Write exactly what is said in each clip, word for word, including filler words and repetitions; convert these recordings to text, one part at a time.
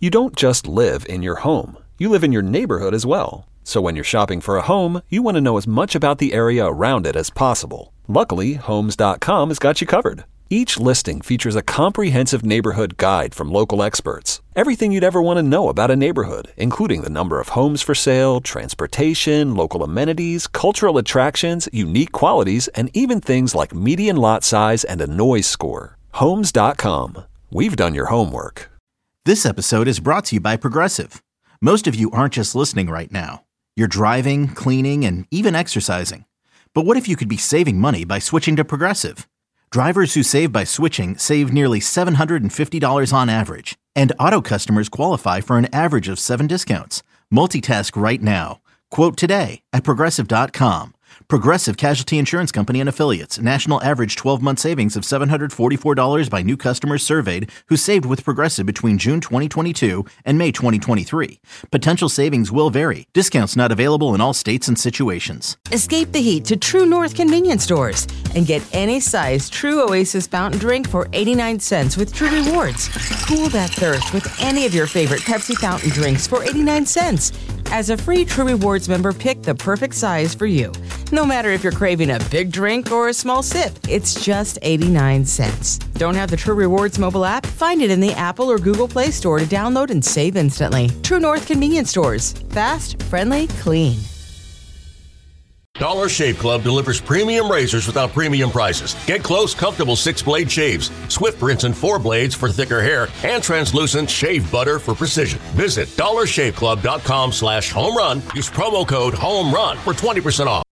You don't just live in your home. You live in your neighborhood as well. So when you're shopping for a home, you want to know as much about the area around it as possible. Luckily, Homes dot com has got you covered. Each listing features a comprehensive neighborhood guide from local experts. Everything you'd ever want to know about a neighborhood, including the number of homes for sale, transportation, local amenities, cultural attractions, unique qualities, and even things like median lot size and a noise score. Homes dot com. We've done your homework. This episode is brought to you by Progressive. Most of you aren't just listening right now. You're driving, cleaning, and even exercising. But what if you could be saving money by switching to Progressive? Drivers who save by switching save nearly seven hundred fifty dollars on average. And auto customers qualify for an average of seven discounts. Multitask right now. Quote today at Progressive dot com. Progressive Casualty Insurance Company and Affiliates. National average twelve-month savings of seven hundred forty-four dollars by new customers surveyed who saved with Progressive between June twenty twenty-two and May twenty twenty-three. Potential savings will vary. Discounts not available in all states and situations. Escape the heat to True North convenience stores and get any size True Oasis fountain drink for eighty-nine cents with True Rewards. Cool that thirst with any of your favorite Pepsi fountain drinks for eighty-nine cents. As a free True Rewards member, pick the perfect size for you. No matter if you're craving a big drink or a small sip, it's just eighty-nine cents. Don't have the True Rewards mobile app? Find it in the Apple or Google Play Store to download and save instantly. True North convenience stores. Fast, friendly, clean. Dollar Shave Club delivers premium razors without premium prices. Get close, comfortable six-blade shaves, swift rinse and four blades for thicker hair, and translucent shave butter for precision. Visit dollar shave club dot com slash home run. Use promo code HOMERUN for twenty percent off.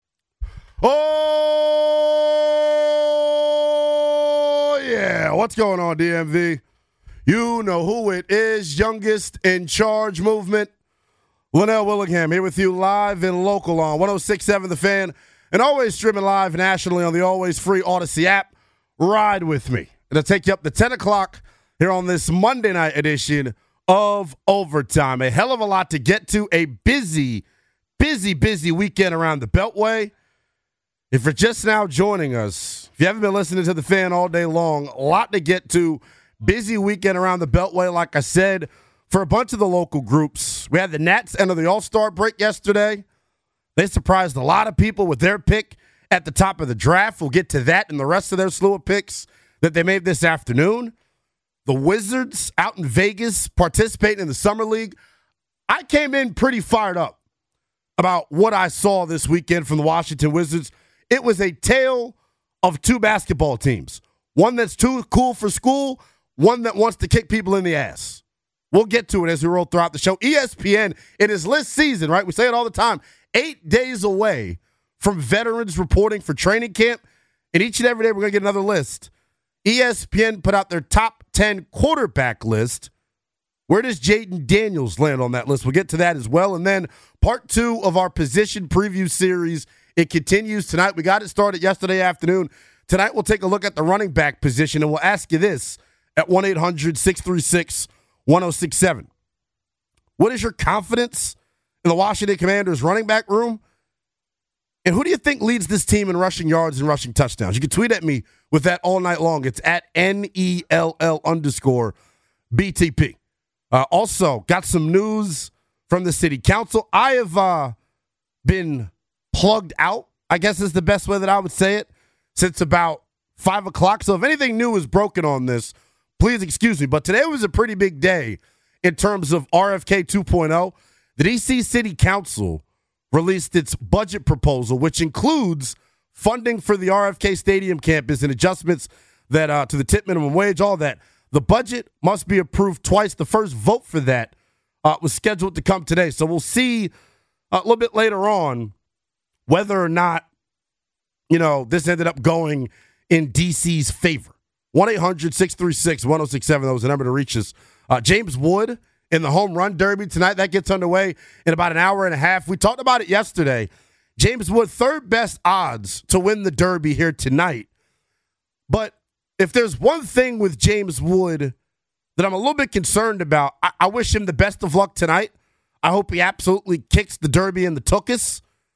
Oh, yeah. What's going on, D M V? You know who it is. Youngest in Charge movement. Linnell Willingham here with you live and local on one oh six point seven The Fan, and always streaming live nationally on the always free Odyssey app. Ride with me. It'll take you up to ten o'clock here on this Monday night edition of Overtime. A hell of a lot to get to. A busy, busy, busy weekend around the Beltway. If you're just now joining us, if you haven't been listening to The Fan all day long, a lot to get to. Busy weekend around the Beltway, like I said, for a bunch of the local groups. We had the Nats enter the All-Star break yesterday. They surprised a lot of people with their pick at the top of the draft. We'll get to that and the rest of their slew of picks that they made this afternoon. The Wizards out in Vegas participating in the Summer League. I came in pretty fired up about what I saw this weekend from the Washington Wizards. It was a tale of two basketball teams. One that's too cool for school, one that wants to kick people in the ass. We'll get to it as we roll throughout the show. E S P N, it is list season, right? We say it all the time. Eight days away from veterans reporting for training camp. And each and every day we're going to get another list. E S P N put out their top ten quarterback list. Where does Jaden Daniels land on that list? We'll get to that as well. And then part two of our position preview series, it continues tonight. We got it started yesterday afternoon. Tonight we'll take a look at the running back position, and we'll ask you this at one eight hundred six three six one oh six seven. What is your confidence in the Washington Commanders running back room? And who do you think leads this team in rushing yards and rushing touchdowns? You can tweet at me with that all night long. It's at N E L L underscore B T P. Uh, also, got some news from the city council. I have uh, been plugged out, I guess is the best way that I would say it, since about five o'clock. So if anything new is broken on this, please excuse me, but today was a pretty big day in terms of R F K two point oh. The D C City Council released its budget proposal, which includes funding for the R F K Stadium campus and adjustments that uh, to the tip minimum wage, all that. The budget must be approved twice. The first vote for that uh, was scheduled to come today. So we'll see a little bit later on whether or not, you know, this ended up going in D C's favor. one eight hundred six three six one oh six seven, that was the number to reach us. Uh, James Wood in the home run derby tonight. That gets underway in about an hour and a half. We talked about it yesterday. James Wood, third best odds to win the derby here tonight. But if there's one thing with James Wood that I'm a little bit concerned about, I, I wish him the best of luck tonight. I hope he absolutely kicks the derby and the tuchus.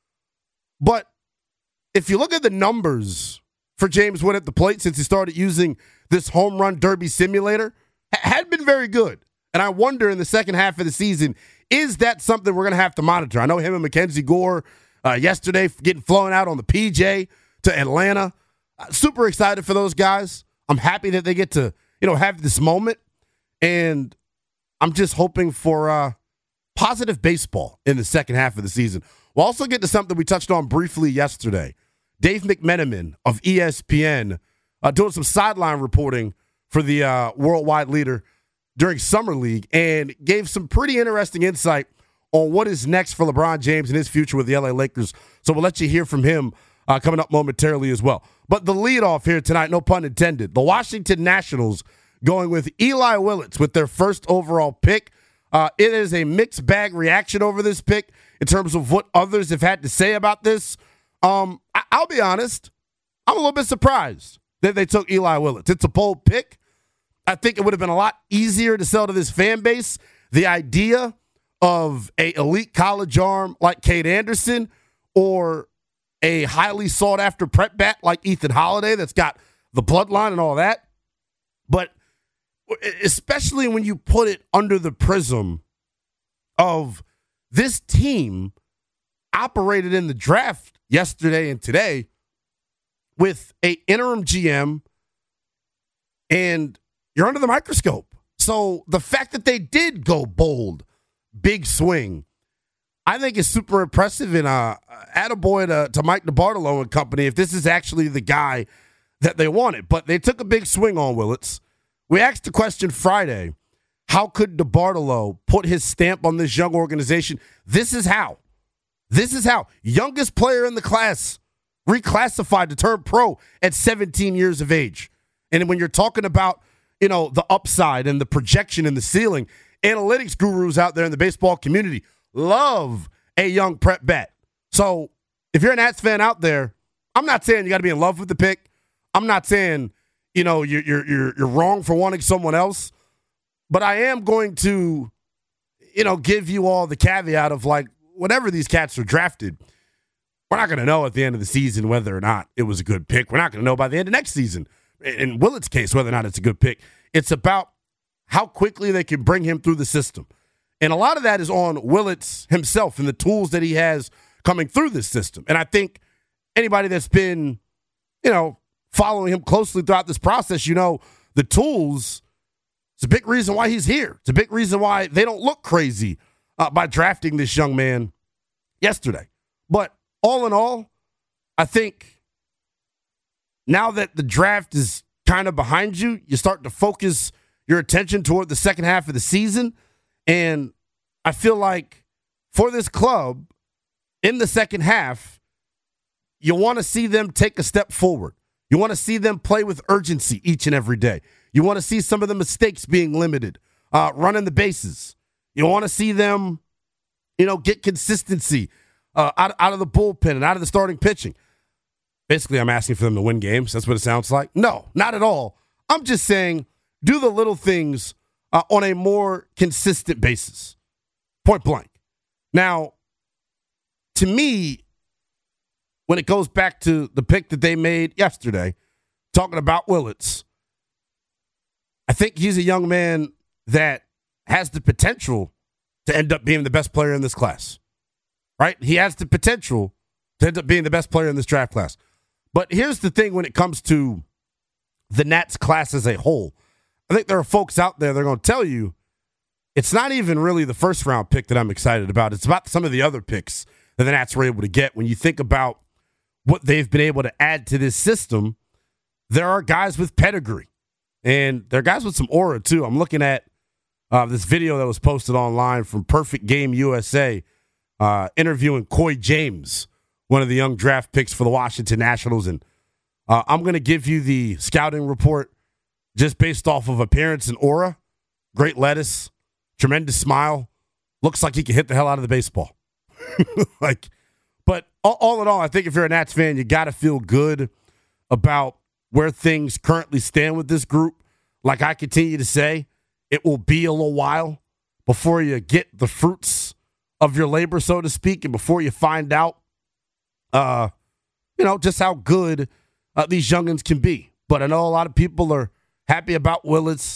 But if you look at the numbers for James Wood at the plate since he started using this home run derby simulator, had been very good. And I wonder in the second half of the season, is that something we're going to have to monitor? I know him and Mackenzie Gore uh, yesterday getting flown out on the P J to Atlanta. Uh, super excited for those guys. I'm happy that they get to, you know, have this moment. And I'm just hoping for uh, positive baseball in the second half of the season. We'll also get to something we touched on briefly yesterday. Dave McMenamin of E S P N uh, doing some sideline reporting for the uh, worldwide leader during Summer League and gave some pretty interesting insight on what is next for LeBron James and his future with the L A Lakers. So we'll let you hear from him uh, coming up momentarily as well. But the leadoff here tonight, no pun intended, the Washington Nationals going with Eli Willits with their first overall pick. Uh, it is a mixed bag reaction over this pick in terms of what others have had to say about this. Um, I- I'll be honest, I'm a little bit surprised that they took Eli Willits. It's a bold pick. I think it would have been a lot easier to sell to this fan base the idea of a elite college arm like Cade Anderson or a highly sought-after prep bat like Ethan Holiday that's got the bloodline and all that. But especially when you put it under the prism of this team operated in the draft yesterday and today with a interim G M, and you're under the microscope. So the fact that they did go bold, big swing, I think is super impressive. And uh, attaboy to, to Mike DeBartolo and company if this is actually the guy that they wanted. But they took a big swing on Willits. We asked the question Friday, how could DeBartolo put his stamp on this young organization? This is how. This is how. Youngest player in the class, reclassified to turn pro at seventeen years of age. And when you're talking about, you know, the upside and the projection and the ceiling, analytics gurus out there in the baseball community love a young prep bat. So if you're an Nats fan out there, I'm not saying you got to be in love with the pick. I'm not saying, you know, you're, you're, you're, you're wrong for wanting someone else. But I am going to, you know, give you all the caveat of, like, whenever these cats are drafted, we're not going to know at the end of the season whether or not it was a good pick. We're not going to know by the end of next season, in Willits' case, whether or not it's a good pick. It's about how quickly they can bring him through the system. And a lot of that is on Willits himself and the tools that he has coming through this system. And I think anybody that's been, you know, following him closely throughout this process, you know, the tools, it's a big reason why he's here. It's a big reason why they don't look crazy uh, by drafting this young man yesterday. But all in all, I think now that the draft is kind of behind you, you start to focus your attention toward the second half of the season. And I feel like for this club, in the second half, you want to see them take a step forward. You want to see them play with urgency each and every day. You want to see some of the mistakes being limited, uh, running the bases. You want to see them, you know, get consistency uh, out, out of the bullpen and out of the starting pitching. Basically, I'm asking for them to win games. That's what it sounds like. No, not at all. I'm just saying do the little things uh, on a more consistent basis. Point blank. Now, to me, when it goes back to the pick that they made yesterday, talking about Willits, I think he's a young man that has the potential to end up being the best player in this class, right? He has the potential to end up being the best player in this draft class. But here's the thing when it comes to the Nats class as a whole. I think there are folks out there that are going to tell you it's not even really the first round pick that I'm excited about. It's about some of the other picks that the Nats were able to get. When you think about what they've been able to add to this system, there are guys with pedigree. And there are guys with some aura, too. I'm looking at uh, this video that was posted online from Perfect Game U S A uh, interviewing Coy James, one of the young draft picks for the Washington Nationals. And uh, I'm going to give you the scouting report just based off of appearance and aura. Great lettuce, tremendous smile. Looks like he can hit the hell out of the baseball. like, But all, all in all, I think if you're a Nats fan, you got to feel good about where things currently stand with this group. Like I continue to say, it will be a little while before you get the fruits of your labor, so to speak, and before you find out, uh, you know, just how good uh, these youngins can be. But I know a lot of people are happy about Willits.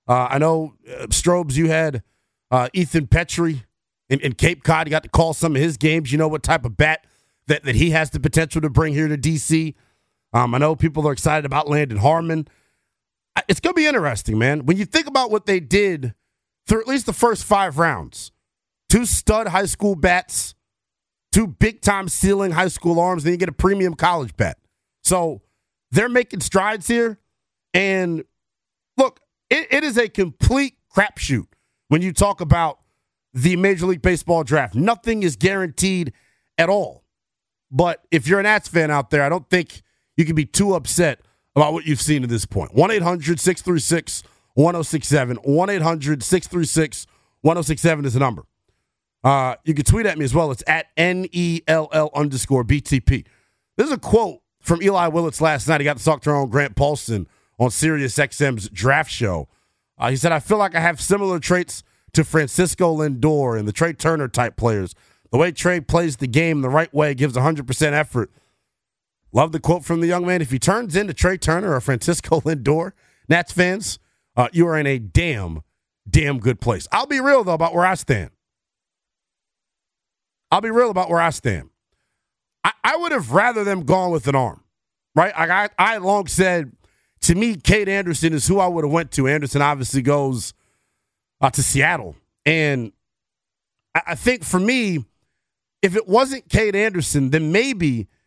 Uh, I know, uh, Strobes, you had uh, Ethan Petrie in, in Cape Cod. You got to call some of his games. You know what type of bat that, that he has the potential to bring here to D C. Um, I know people are excited about Landon Harmon. It's going to be interesting, man. When you think about what they did through at least the first five rounds, two stud high school bats, two big-time ceiling high school arms, then you get a premium college bat. So they're making strides here. And look, it, it is a complete crapshoot when you talk about the Major League Baseball draft. Nothing is guaranteed at all. But if you're an Nats fan out there, I don't think you can be too upset about what you've seen at this point. one eight hundred six three six one oh six seven. one eight hundred six three six one oh six seven is the number. Uh, you can tweet at me as well. It's at N E L L underscore B T P. There's a quote from Eli Willits last night. He got to talk to our own Grant Paulson on Sirius X M's draft show. Uh, he said, I feel like I have similar traits to Francisco Lindor and the Trey Turner type players. The way Trey plays the game the right way, gives one hundred percent effort. Love the quote from the young man. If he turns into Trey Turner or Francisco Lindor, Nats fans, uh, you are in a damn, damn good place. I'll be real, though, about where I stand. I'll be real about where I stand. I, I would have rather them gone with an arm, right? I, I, I long said, to me, Cade Anderson is who I would have went to. Anderson obviously goes uh, to Seattle. And I, I think for me, if it wasn't Cade Anderson, then maybe –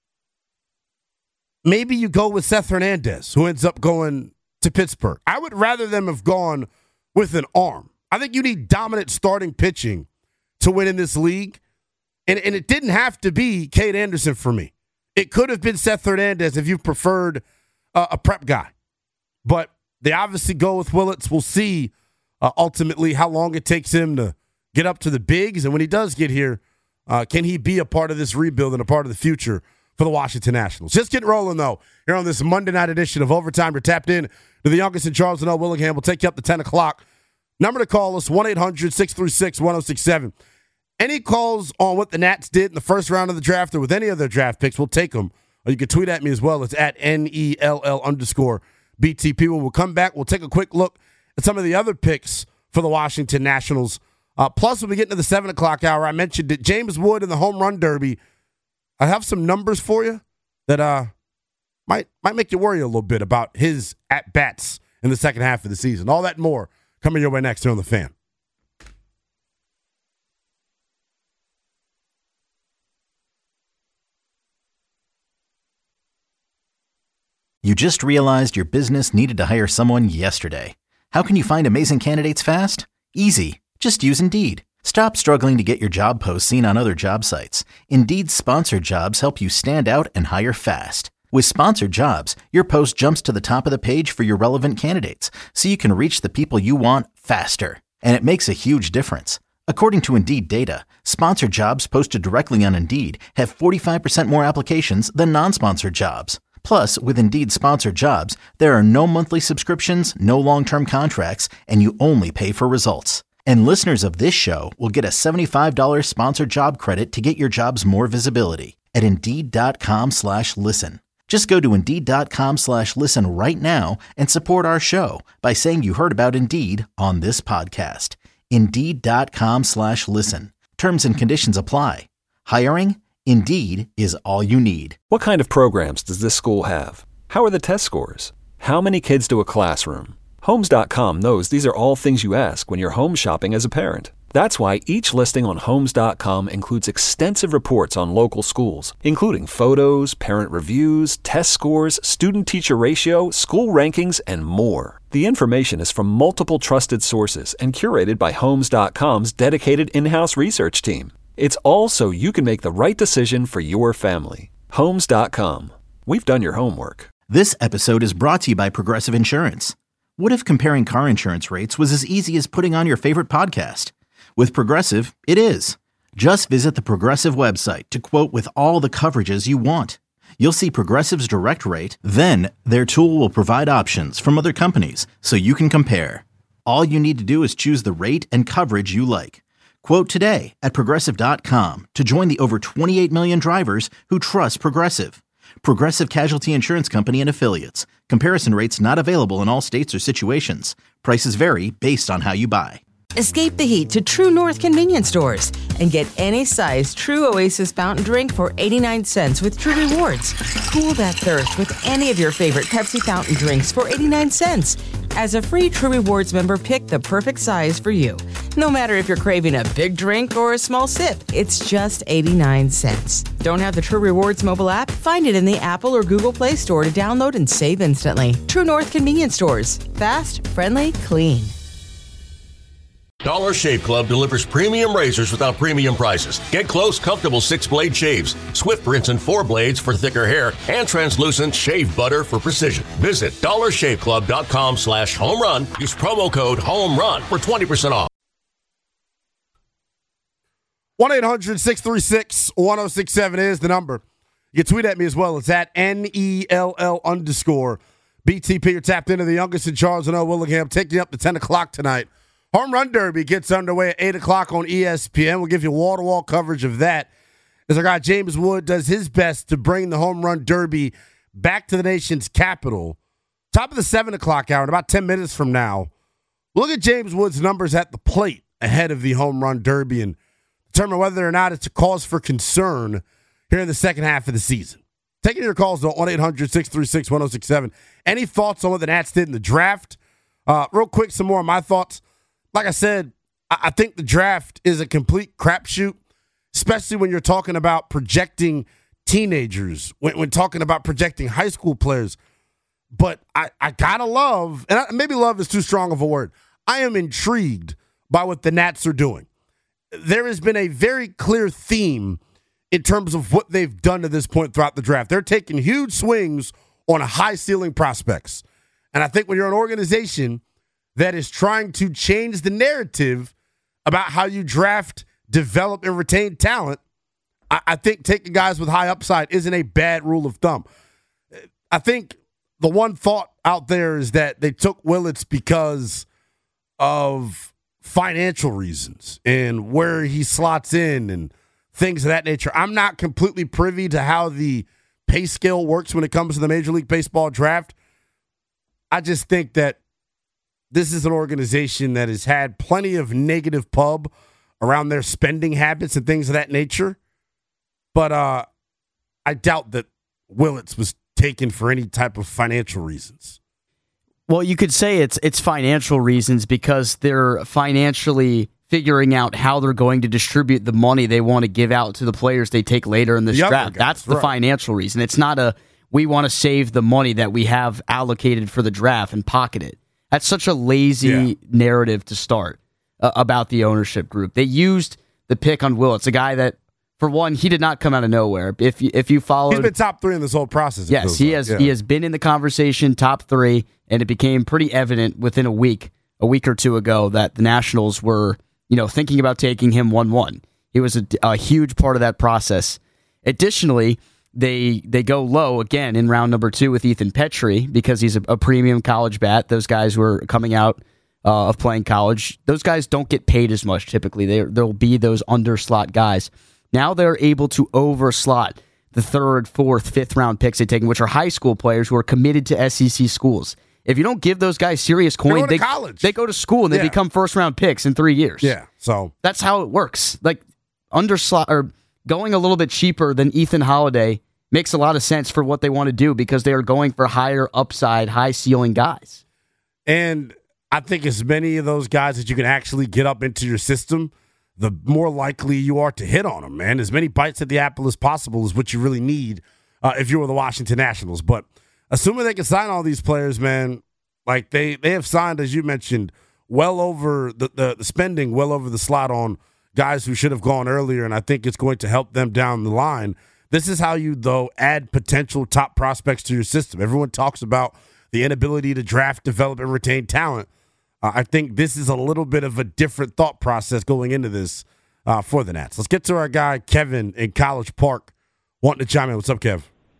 Maybe you go with Seth Hernandez, who ends up going to Pittsburgh. I would rather them have gone with an arm. I think you need dominant starting pitching to win in this league. And, and it didn't have to be Cade Anderson for me. It could have been Seth Hernandez if you preferred uh, a prep guy. But they obviously go with Willits. We'll see uh, ultimately how long it takes him to get up to the bigs. And when he does get here, uh, can he be a part of this rebuild and a part of the future for the Washington Nationals? Just getting rolling, though, here on this Monday night edition of Overtime. You're tapped in to the youngest in Charles and L. Willingham. We'll take you up to ten o'clock. Number to call us, one eight hundred six three six one oh six seven. Any calls on what the Nats did in the first round of the draft or with any of their draft picks, we'll take them. Or you can tweet at me as well. It's at N E L L underscore B T P. When we'll come back, we'll take a quick look at some of the other picks for the Washington Nationals. Uh, plus, when we get into the seven o'clock hour, I mentioned that James Wood in the home run derby. I have some numbers for you that uh, might might make you worry a little bit about his at-bats in the second half of the season. All that and more coming your way next here on The Fan. You just realized your business needed to hire someone yesterday. How can you find amazing candidates fast? Easy. Just use Indeed. Stop struggling to get your job posts seen on other job sites. Indeed's sponsored jobs help you stand out and hire fast. With sponsored jobs, your post jumps to the top of the page for your relevant candidates, so you can reach the people you want faster. And it makes a huge difference. According to Indeed data, sponsored jobs posted directly on Indeed have forty-five percent more applications than non-sponsored jobs. Plus, with Indeed sponsored jobs, there are no monthly subscriptions, no long-term contracts, and you only pay for results. And listeners of this show will get a seventy-five dollars sponsored job credit to get your jobs more visibility at Indeed.com slash listen. Just go to Indeed.com slash listen right now and support our show by saying you heard about Indeed on this podcast. Indeed.com slash listen. Terms and conditions apply. Hiring? Indeed is all you need. What kind of programs does this school have? How are the test scores? How many kids do a classroom? Homes dot com knows these are all things you ask when you're home shopping as a parent. That's why each listing on Homes dot com includes extensive reports on local schools, including photos, parent reviews, test scores, student-teacher ratio, school rankings, and more. The information is from multiple trusted sources and curated by Homes dot com's dedicated in-house research team. It's all so you can make the right decision for your family. Homes dot com. We've done your homework. This episode is brought to you by Progressive Insurance. What if comparing car insurance rates was as easy as putting on your favorite podcast? With Progressive, it is. Just visit the Progressive website to quote with all the coverages you want. You'll see Progressive's direct rate, then their tool will provide options from other companies so you can compare. All you need to do is choose the rate and coverage you like. Quote today at Progressive dot com to join the over twenty-eight million drivers who trust Progressive. Progressive Casualty Insurance Company and Affiliates. Comparison rates not available in all states or situations. Prices vary based on how you buy. Escape the heat to True North convenience stores and get any size True Oasis fountain drink for eighty-nine cents with True Rewards. Cool that thirst with any of your favorite Pepsi fountain drinks for eighty-nine cents. As a free True Rewards member, pick the perfect size for you. No matter if you're craving a big drink or a small sip, it's just eighty-nine cents. Don't have the True Rewards mobile app? Find it in the Apple or Google Play Store to download and save instantly. True North convenience stores. Fast, friendly, clean. Dollar Shave Club delivers premium razors without premium prices. Get close, comfortable six-blade shaves, Swift rinse and four blades for thicker hair, and translucent shave butter for precision. Visit dollarshaveclub.com slash home run. Use promo code home run for twenty percent off. one eight hundred six three six one oh six seven is the number. You can tweet at me as well. It's at N E L L underscore B T P. You're tapped into the youngest in Charles and O. Willingham, taking you up to ten o'clock tonight. Home Run Derby gets underway at eight o'clock on E S P N. We'll give you wall-to-wall coverage of that as our guy James Wood does his best to bring the Home Run Derby back to the nation's capital. Top of the seven o'clock hour, in about ten minutes from now, look at James Wood's numbers at the plate ahead of the Home Run Derby and determine whether or not it's a cause for concern here in the second half of the season. Taking your calls to one eight hundred six three six one oh six seven. Any thoughts on what the Nats did in the draft? Uh, real quick, some more of my thoughts. Like I said, I think the draft is a complete crapshoot, especially when you're talking about projecting teenagers, when, when talking about projecting high school players. But I, I gotta love, and I, maybe love is too strong of a word, I am intrigued by what the Nats are doing. There has been a very clear theme in terms of what they've done to this point throughout the draft. They're taking huge swings on high-ceiling prospects. And I think when you're an organization that is trying to change the narrative about how you draft, develop, and retain talent, I, I think taking guys with high upside isn't a bad rule of thumb. I think the one thought out there is that they took Willits because of financial reasons and where he slots in and things of that nature. I'm not completely privy to how the pay scale works when it comes to the Major League Baseball draft. I just think that this is an organization that has had plenty of negative pub around their spending habits and things of that nature. But uh, I doubt that Willits was taken for any type of financial reasons. Well, you could say it's it's financial reasons because they're financially figuring out how they're going to distribute the money they want to give out to the players they take later in this The draft. guys, That's the right. financial reason. It's not a, we want to save the money that we have allocated for the draft and pocket it. That's such a lazy Yeah. narrative to start uh, about the ownership group. They used the pick on Willits, a guy that, for one, he did not come out of nowhere. If you, if you followed, He's been top three in this whole process. it yes, feels he like. has. Yeah. He has been in the conversation, top three, and it became pretty evident within a week, a week or two ago, that the Nationals were, you know, thinking about taking him one one. He was a, a huge part of that process. Additionally, They they go low again in round number two with Ethan Petrie because he's a, a premium college bat. Those guys who are coming out uh, of playing college, those guys don't get paid as much typically. They, there'll be those underslot guys. Now they're able to overslot the third, fourth, fifth round picks they're taking, which are high school players who are committed to S E C schools. If you don't give those guys serious coin, going to they, college. they go to school and they Yeah. become first round picks in three years. Yeah, so That's how it works. Like underslot or going a little bit cheaper than Ethan Holiday makes a lot of sense for what they want to do because they are going for higher upside, high ceiling guys. And I think as many of those guys that you can actually get up into your system, the more likely you are to hit on them, man. As many bites at the apple as possible is what you really need uh, if you were the Washington Nationals. But assuming they can sign all these players, man, like they, they have signed, as you mentioned, well over the, the, the spending, well over the slot on guys who should have gone earlier, and I think it's going to help them down the line. This is how you, though, add potential top prospects to your system. Everyone talks about the inability to draft, develop, and retain talent. Uh, I think this is a little bit of a different thought process going into this uh, for the Nats. Let's get to our guy, Kevin, in College Park, wanting to chime in. What's up, Kev?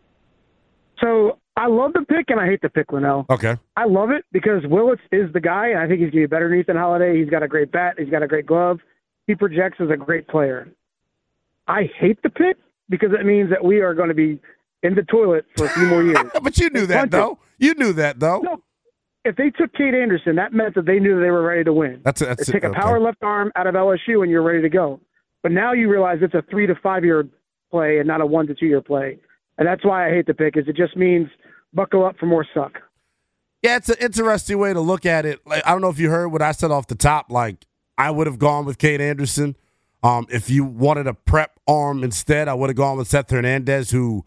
So I love the pick and I hate the pick, Linnell. Okay. I love it because Willits is the guy, and I think he's going to be better than Ethan Holiday. He's got a great bat. He's got a great glove. He projects as a great player. I hate the pick because it means that we are going to be in the toilet for a few more years. But you knew that, Punted. though. You knew that, though. No, if they took Cade Anderson, that meant that they knew they were ready to win. That's a, that's they take a, a power okay. left arm out of L S U and you're ready to go. But now you realize it's a three to five year play and not a one to two year play, and that's why I hate the pick. Is it just means buckle up for more suck. Yeah, it's an interesting way to look at it. Like, I don't know if you heard what I said off the top. Like, I would have gone with Cade Anderson. Um, if you wanted a prep arm instead, I would have gone with Seth Hernandez, who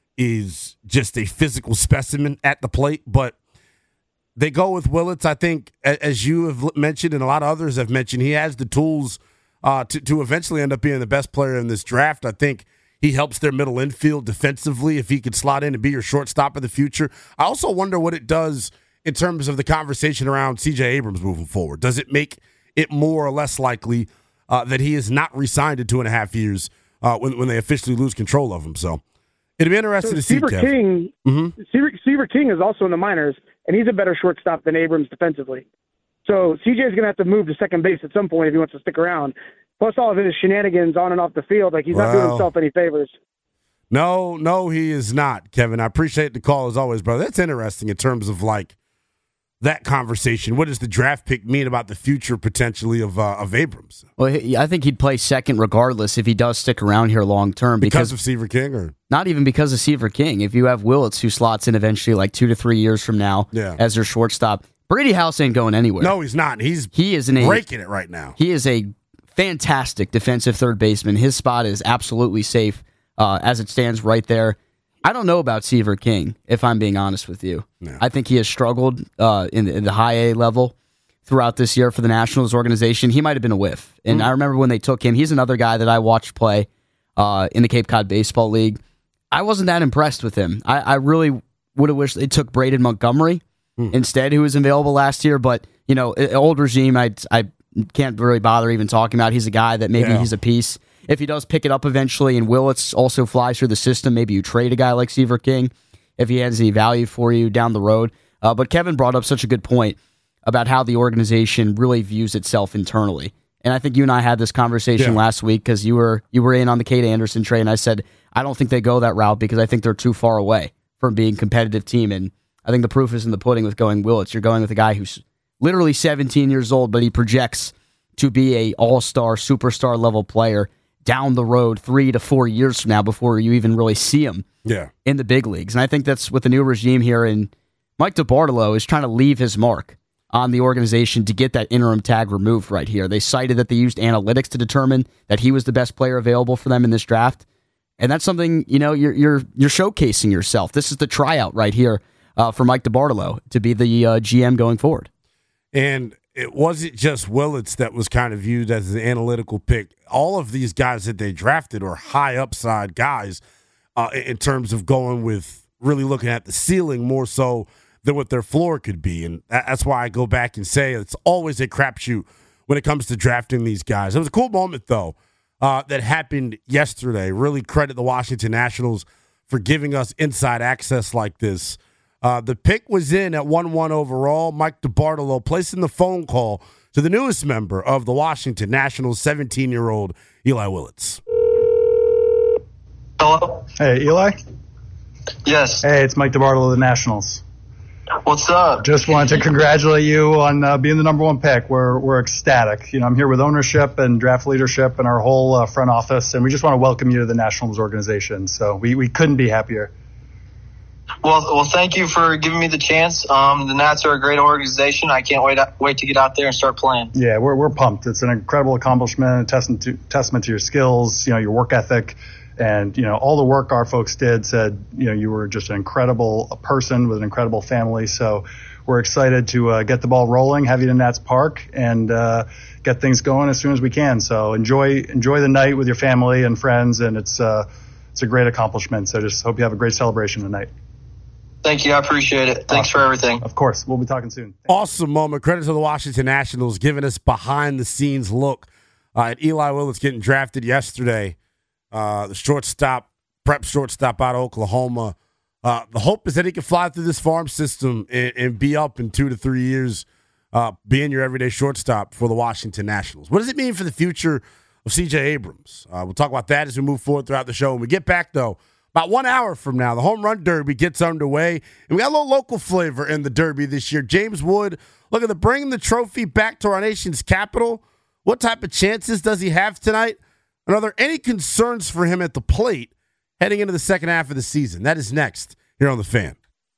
is just a physical specimen at the plate. But they go with Willits. I think, as you have mentioned and a lot of others have mentioned, he has the tools uh, to, to eventually end up being the best player in this draft. I think he helps their middle infield defensively if he could slot in and be your shortstop in the future. I also wonder what it does in terms of the conversation around C J Abrams moving forward. Does it make it more or less likely uh, that he is not re-signed in two and a half years uh, when, when they officially lose control of him? So it'd be interesting so to see, Seaver Kev. King, Mm-hmm. Seaver, Seaver King is also in the minors, and he's a better shortstop than Abrams defensively. So C J is going to have to move to second base at some point if he wants to stick around. Plus all of his shenanigans on and off the field, like he's Well, not doing himself any favors. No, no, he is not, Kevin. I appreciate the call as always, brother. That's interesting in terms of like that conversation. What does the draft pick mean about the future potentially of uh, of Abrams? Well, he- I think he'd play second regardless if he does stick around here long term Because because, of Seaver King, or not even because of Seaver King. If you have Willits who slots in eventually like two to three years from now Yeah. as their shortstop, Brady House ain't going anywhere. no, he's not. He's he is an a, breaking it right now. He is a fantastic defensive third baseman. His spot is absolutely safe uh, as it stands right there. I don't know about Seaver King, if I'm being honest with you. Yeah. I think he has struggled uh, in, the, in the high A level throughout this year for the Nationals organization. He might have been a whiff. And mm. I remember when they took him, he's another guy that I watched play uh, in the Cape Cod Baseball League. I wasn't that impressed with him. I, I really would have wished they took Braden Montgomery mm. instead, who was available last year. But, you know, old regime, I, I can't really bother even talking about. He's a guy that maybe yeah. he's a piece. If he does pick it up eventually and Willits also flies through the system, maybe you trade a guy like Seaver King if he has any value for you down the road. Uh, but Kevin brought up such a good point about how the organization really views itself internally. And I think you and I had this conversation yeah. last week because you were you were in on the Cade Anderson trade, and I said, I don't think they go that route because I think they're too far away from being a competitive team. And I think the proof is in the pudding with going Willits. You're going with a guy who's literally seventeen years old, but he projects to be a all-star, superstar level player down the road three to four years from now before you even really see him yeah. in the big leagues. And I think that's with the new regime here. And Mike DeBartolo is trying to leave his mark on the organization to get that interim tag removed right here. They cited that they used analytics to determine that he was the best player available for them in this draft. And that's something, you know, you're you're you're showcasing yourself. This is the tryout right here uh, for Mike DeBartolo to be the uh, G M going forward. And it wasn't just Willits that was kind of viewed as an analytical pick. All of these guys that they drafted are high upside guys uh, in terms of going with really looking at the ceiling more so than what their floor could be. And that's why I go back and say it's always a crapshoot when it comes to drafting these guys. It was a cool moment, though, uh, that happened yesterday. Really credit the Washington Nationals for giving us inside access like this. Uh, the pick was in at one one overall. Mike DeBartolo placing the phone call to the newest member of the Washington Nationals, seventeen-year-old Eli Willits. Hello? Hey, Eli? Yes. Hey, it's Mike DeBartolo of the Nationals. What's up? Just wanted to congratulate you on uh, being the number one pick. We're we're ecstatic. You know, I'm here with ownership and draft leadership and our whole uh, front office, and we just want to welcome you to the Nationals organization. So we, we couldn't be happier. Well, well, thank you for giving me the chance. Um, the Nats are a great organization. I can't wait wait to get out there and start playing. Yeah, we're we're pumped. It's an incredible accomplishment, a testament to, testament to your skills, you know, your work ethic, and you know all the work our folks did. Said you know you were just an incredible person with an incredible family. So we're excited to uh, get the ball rolling, have you in Nats Park, and uh, get things going as soon as we can. So enjoy enjoy the night with your family and friends, and it's uh, it's a great accomplishment. So just hope you have a great celebration tonight. Thank you. I appreciate it. Thanks awesome. for everything. Of course. We'll be talking soon. Awesome moment. Credit to the Washington Nationals giving us behind-the-scenes look uh, at Eli Willits getting drafted yesterday. Uh, the shortstop, prep shortstop out of Oklahoma. Uh, the hope is that he can fly through this farm system and, and be up in two to three years, uh, being your everyday shortstop for the Washington Nationals. What does it mean for the future of C J Abrams? Uh, we'll talk about that as we move forward throughout the show. When we get back, though, About one hour from now, the Home Run Derby gets underway. And we got a little local flavor in the Derby this year. James Wood, looking to bring the trophy back to our nation's capital. What type of chances does he have tonight? And are there any concerns for him at the plate heading into the second half of the season? That is next here on The Fan.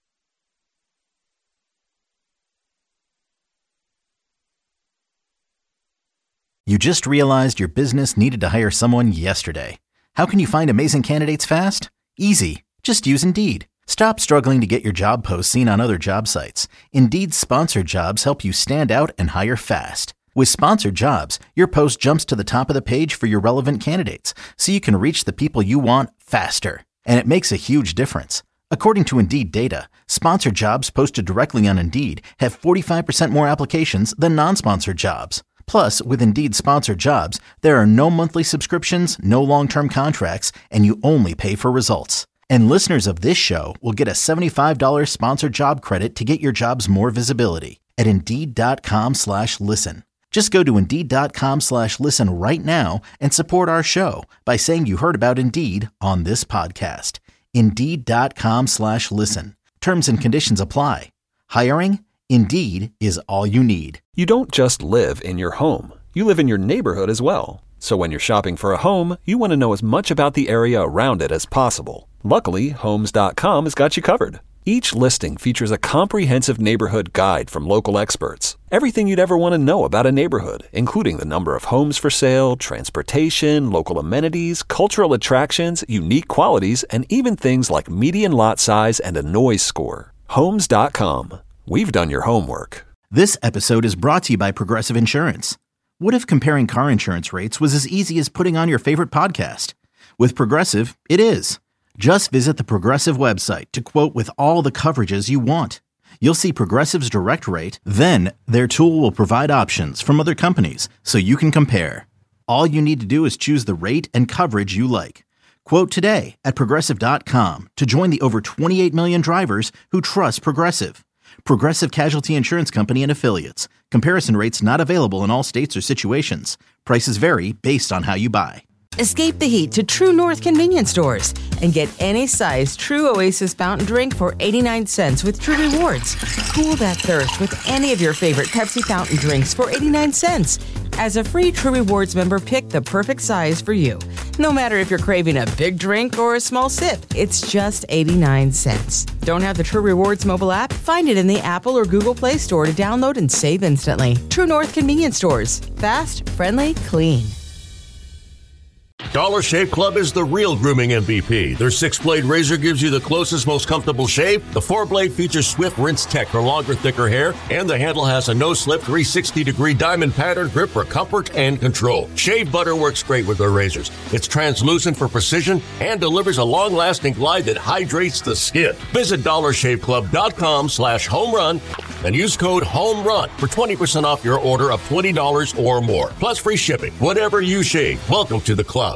You just realized your business needed to hire someone yesterday. How can you find amazing candidates fast? Easy. Just use Indeed. Stop struggling to get your job posts seen on other job sites. Indeed's sponsored jobs help you stand out and hire fast. With sponsored jobs, your post jumps to the top of the page for your relevant candidates, so you can reach the people you want faster. And it makes a huge difference. According to Indeed data, sponsored jobs posted directly on Indeed have forty-five percent more applications than non-sponsored jobs. Plus, with Indeed sponsored jobs, there are no monthly subscriptions, no long-term contracts, and you only pay for results. And listeners of this show will get a seventy-five dollars sponsored job credit to get your jobs more visibility at Indeed.com slash listen. Just go to Indeed.com slash listen right now and support our show by saying you heard about Indeed on this podcast. Indeed.com slash listen. Terms and conditions apply. Hiring? Indeed is all you need. You don't just live in your home. You live in your neighborhood as well. So when you're shopping for a home, you want to know as much about the area around it as possible. Luckily, Homes dot com has got you covered. Each listing features a comprehensive neighborhood guide from local experts. Everything you'd ever want to know about a neighborhood, including the number of homes for sale, transportation, local amenities, cultural attractions, unique qualities, and even things like median lot size and a noise score. Homes dot com. We've done your homework. This episode is brought to you by Progressive Insurance. What if comparing car insurance rates was as easy as putting on your favorite podcast? With Progressive, it is. Just visit the Progressive website to quote with all the coverages you want. You'll see Progressive's direct rate, then their tool will provide options from other companies so you can compare. All you need to do is choose the rate and coverage you like. Quote today at Progressive dot com to join the over twenty-eight million drivers who trust Progressive. Progressive Casualty Insurance Company and Affiliates. Comparison rates not available in all states or situations. Prices vary based on how you buy. Escape the heat to True North convenience stores and get any size True Oasis fountain drink for eighty-nine cents with True Rewards. Cool that thirst with any of your favorite Pepsi fountain drinks for eighty-nine cents. As a free True Rewards member, pick the perfect size for you. No matter if you're craving a big drink or a small sip, it's just eighty-nine cents. Don't have the True Rewards mobile app? Find it in the Apple or Google Play Store to download and save instantly. True North convenience stores. Fast, friendly, clean. Dollar Shave Club is the real grooming M V P. Their six-blade razor gives you the closest, most comfortable shave. The four-blade features Swift Rinse Tech for longer, thicker hair. And the handle has a no-slip three hundred sixty degree diamond pattern grip for comfort and control. Shave butter works great with their razors. It's translucent for precision and delivers a long-lasting glide that hydrates the skin. Visit dollar shave club dot com slash home run and use code HOMERUN for twenty percent off your order of twenty dollars or more. Plus free shipping. Whatever you shave, welcome to the club.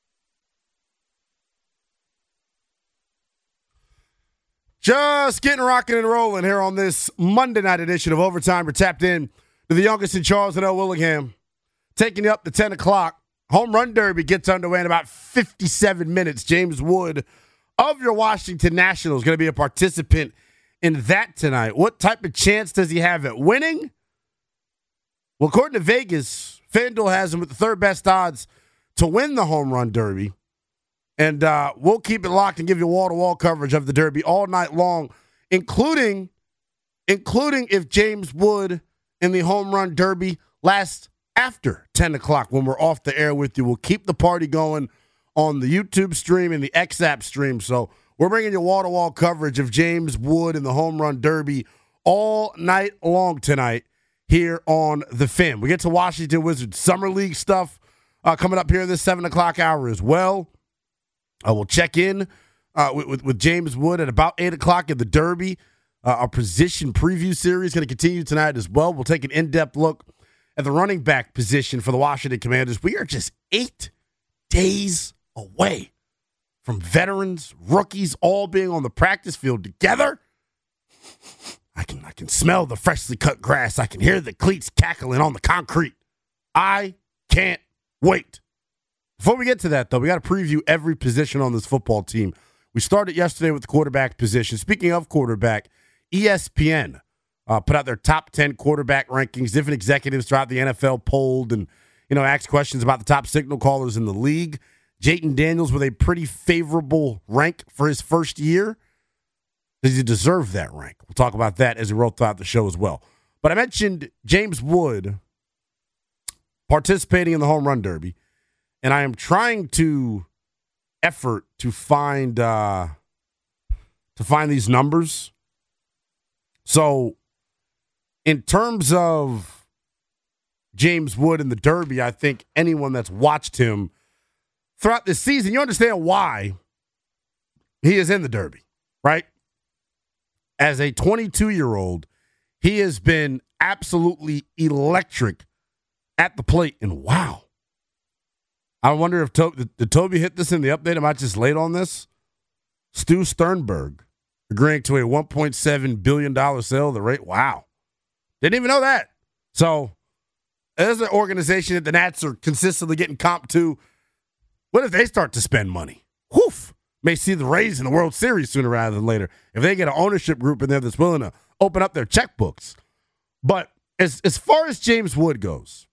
Just getting rocking and rolling here on this Monday night edition of Overtime. We're tapped in to the youngest in Charles and L. Willingham, taking you up to ten o'clock. Home Run Derby gets underway in about fifty-seven minutes. James Wood of your Washington Nationals is going to be a participant in that tonight. What type of chance does he have at winning? Well, according to Vegas, FanDuel has him with the third best odds to win the Home Run Derby. And uh, we'll keep it locked and give you wall-to-wall coverage of the Derby all night long, including, including if James Wood in the Home Run Derby lasts after ten o'clock when we're off the air with you. We'll keep the party going on the YouTube stream and the X-App stream. So we're bringing you wall-to-wall coverage of James Wood in the Home Run Derby all night long tonight here on The Fan. We get to Washington Wizards Summer League stuff uh, coming up here in this seven o'clock hour as well. I will check in uh, with, with, with James Wood at about eight o'clock in the Derby. Uh, our position preview series is going to continue tonight as well. We'll take an in-depth look at the running back position for the Washington Commanders. We are just eight days away from veterans, rookies, all being on the practice field together. I can, I can smell the freshly cut grass. I can hear the cleats cackling on the concrete. I can't wait. Before we get to that, though, we got to preview every position on this football team We started yesterday with the quarterback position. Speaking of quarterback, E S P N uh, put out their top ten quarterback rankings. Different executives throughout the N F L polled and, you know, asked questions about the top signal callers in the league. Jayden Daniels with a pretty favorable rank for his first year. Does he deserve that rank? We'll talk about that as we roll throughout the show as well. But I mentioned James Wood participating in the home run derby, and I am trying to effort to find uh, to find these numbers. So, in terms of James Wood in the derby, I think anyone that's watched him throughout this season, you understand why he is in the derby, right? As a twenty-two-year-old, he has been absolutely electric at the plate. And wow, I wonder if to- did Toby hit this in the update? Am I just late on this? Stu Sternberg agreeing to a one point seven billion dollars sale of the rate. Wow. Didn't even know that. So as an organization that the Nats are consistently getting comped to, what if they start to spend money? Woof. May see the Rays in the World Series sooner rather than later if they get an ownership group in there that's willing to open up their checkbooks. But as, as far as James Wood goes,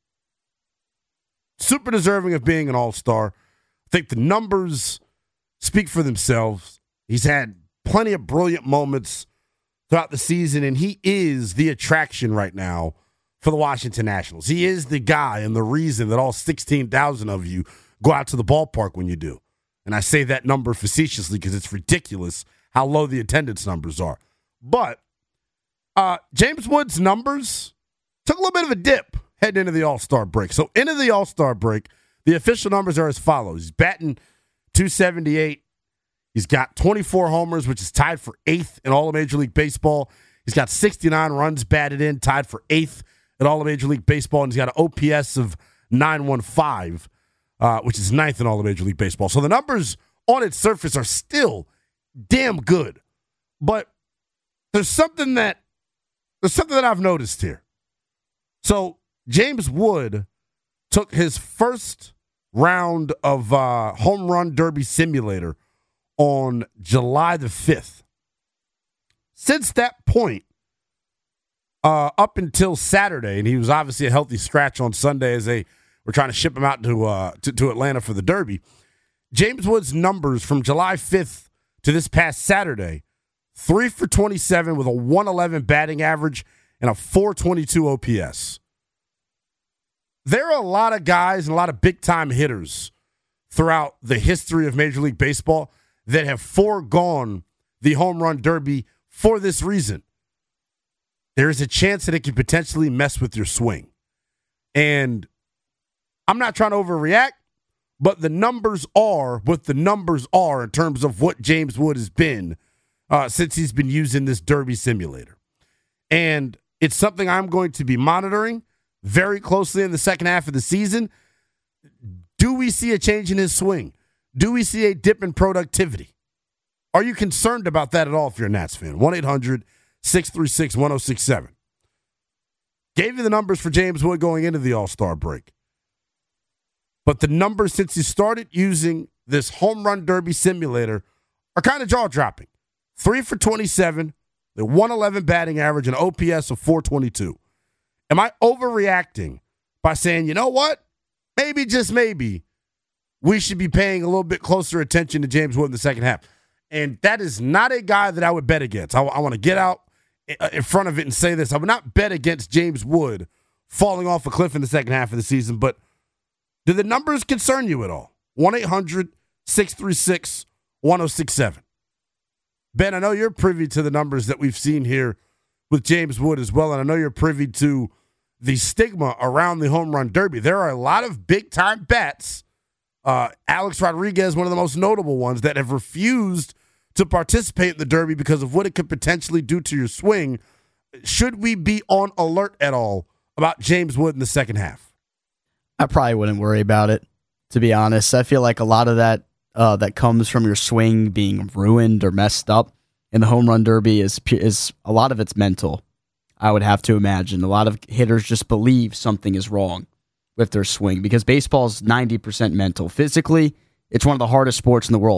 super deserving of being an all-star. I think the numbers speak for themselves. He's had plenty of brilliant moments throughout the season, and he is the attraction right now for the Washington Nationals. He is the guy and the reason that all sixteen thousand of you go out to the ballpark when you do. And I say that number facetiously because it's ridiculous how low the attendance numbers are. But uh, James Wood's numbers took a little bit of a dip heading into the All-Star break. So into the All-Star break, the official numbers are as follows. He's batting two seventy-eight. He's got twenty-four homers, which is tied for eighth in all of Major League Baseball. He's got sixty-nine runs batted in, tied for eighth in all of Major League Baseball. And he's got an O P S of nine one five, uh, which is ninth in all of Major League Baseball. So the numbers on its surface are still damn good. But there's something that there's something that I've noticed here. So James Wood took his first round of uh, home run derby simulator on July the fifth. Since that point, uh, up until Saturday, and he was obviously a healthy scratch on Sunday as they were trying to ship him out to, uh, to, to Atlanta for the Derby, James Wood's numbers from July fifth to this past Saturday, three for twenty-seven with a one eleven batting average and a four twenty-two O P S. There are a lot of guys and a lot of big-time hitters throughout the history of Major League Baseball that have foregone the home run derby for this reason. There is a chance that it could potentially mess with your swing. And I'm not trying to overreact, but the numbers are what the numbers are in terms of what James Wood has been uh, since he's been using this derby simulator. And it's something I'm going to be monitoring very closely in the second half of the season. Do we see a change in his swing? Do we see a dip in productivity? Are you concerned about that at all if you're a Nats fan? one eight hundred six three six one oh six seven. Gave you the numbers for James Wood going into the All-Star break. But the numbers since he started using this home run derby simulator are kind of jaw-dropping. three for twenty-seven, the one eleven batting average, and O P S of four twenty-two. Am I overreacting by saying, you know what? Maybe, just maybe, we should be paying a little bit closer attention to James Wood in the second half? And that is not a guy that I would bet against. I, I want to get out in front of it and say this. I would not bet against James Wood falling off a cliff in the second half of the season, but do the numbers concern you at all? one eight hundred six three six one oh six seven. Ben, I know you're privy to the numbers that we've seen here with James Wood as well, and I know you're privy to the stigma around the home run derby. There are a lot of big-time bats, uh, Alex Rodriguez, one of the most notable ones, that have refused to participate in the derby because of what it could potentially do to your swing. Should we be on alert at all about James Wood in the second half? I probably wouldn't worry about it, to be honest. I feel like a lot of that uh, that comes from your swing being ruined or messed up in the home run derby is is a lot of it's mental. I would have to imagine a lot of hitters just believe something is wrong with their swing because baseball is ninety percent mental. Physically, it's one of the hardest sports in the world.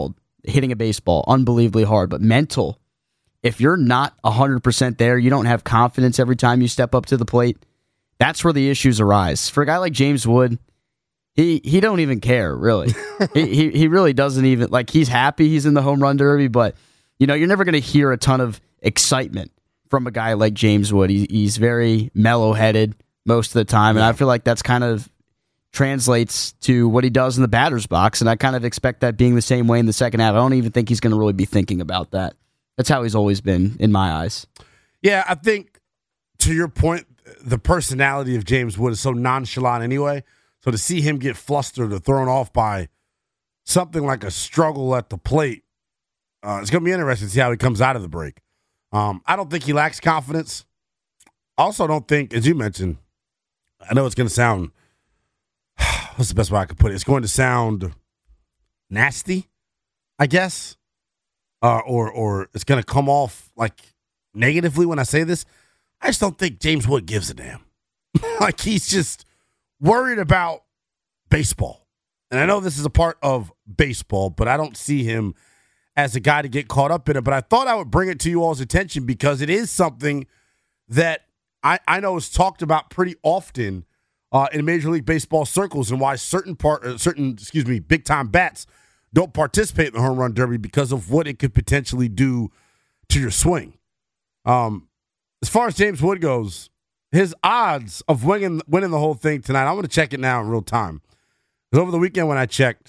hitting a baseball unbelievably hard, but mental. If you're not one hundred percent there, you don't have confidence every time you step up to the plate, that's where the issues arise. For a guy like James Wood, he he don't even care, really. he, he he really doesn't even, like, he's happy he's in the home run derby, but, you know, you're never going to hear a ton of excitement from a guy like James Wood. He, he's very mellow-headed most of the time, and I feel like that's kind of translates to what he does in the batter's box, and I kind of expect that being the same way in the second half. I don't even think he's going to really be thinking about that. That's how he's always been, in my eyes. Yeah, I think, to your point, the personality of James Wood is so nonchalant anyway, so to see him get flustered or thrown off by something like a struggle at the plate, uh, it's going to be interesting to see how he comes out of the break. Um, I don't think he lacks confidence. I also don't think, as you mentioned, I know it's going to sound, what's the best way I could put it? It's going to sound nasty, I guess. Uh, or or it's going to come off like negatively when I say this. I just don't think James Wood gives a damn. Like, he's just worried about baseball. And I know this is a part of baseball, but I don't see him as a guy to get caught up in it. But I thought I would bring it to you all's attention because it is something that I, I know is talked about pretty often uh, in Major League Baseball circles, and why certain part, uh, certain excuse me, big time bats don't participate in the home run derby because of what it could potentially do to your swing. Um, as far as James Wood goes, his odds of winning winning the whole thing tonight, I'm going to check it now in real time. Because over the weekend when I checked,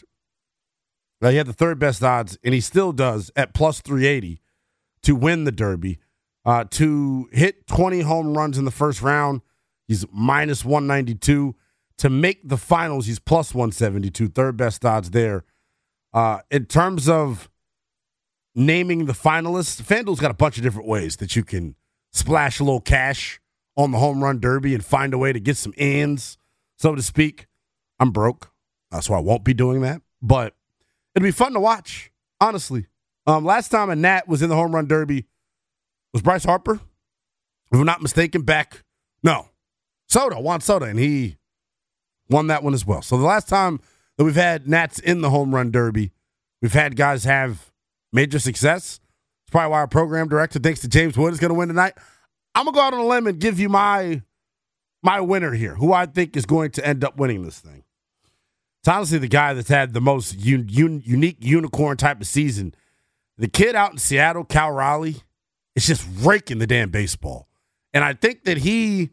uh, he had the third best odds, and he still does at plus three eighty to win the derby. Uh, to hit twenty home runs in the first round, he's minus one ninety-two. To make the finals, he's plus one seventy-two. Third best odds there. Uh, in terms of naming the finalists, FanDuel's got a bunch of different ways that you can splash a little cash on the home run derby and find a way to get some ends, so to speak. I'm broke, uh, so I won't be doing that. But it'll be fun to watch, honestly. Um, last time a Nat was in the home run derby was Bryce Harper, if I'm not mistaken, back, no, Soto, Juan Soto, and he won that one as well. So the last time that we've had Nats in the home run derby, we've had guys have major success. It's probably why our program director thinks that James Wood is going to win tonight. I'm going to go out on a limb and give you my my winner here, who I think is going to end up winning this thing. It's honestly the guy that's had the most un- un- unique unicorn type of season. The kid out in Seattle, Cal Raleigh, is just raking the damn baseball. And I think that he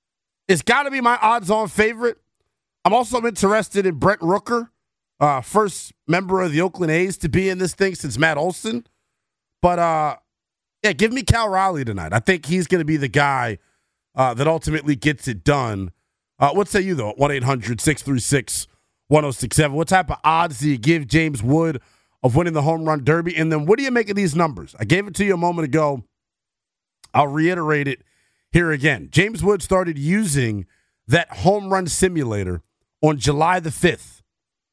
is got to be my odds-on favorite. I'm also interested in Brent Rooker, uh, first member of the Oakland A's to be in this thing since Matt Olson. But, uh, yeah, give me Cal Raleigh tonight. I think he's going to be the guy uh, that ultimately gets it done. Uh, what say you, though, at one eight hundred six three six one oh six seven? What type of odds do you give James Wood of winning the home run derby? And then what do you make of these numbers? I gave it to you a moment ago. I'll reiterate it here again. James Wood started using that home run simulator on July the fifth.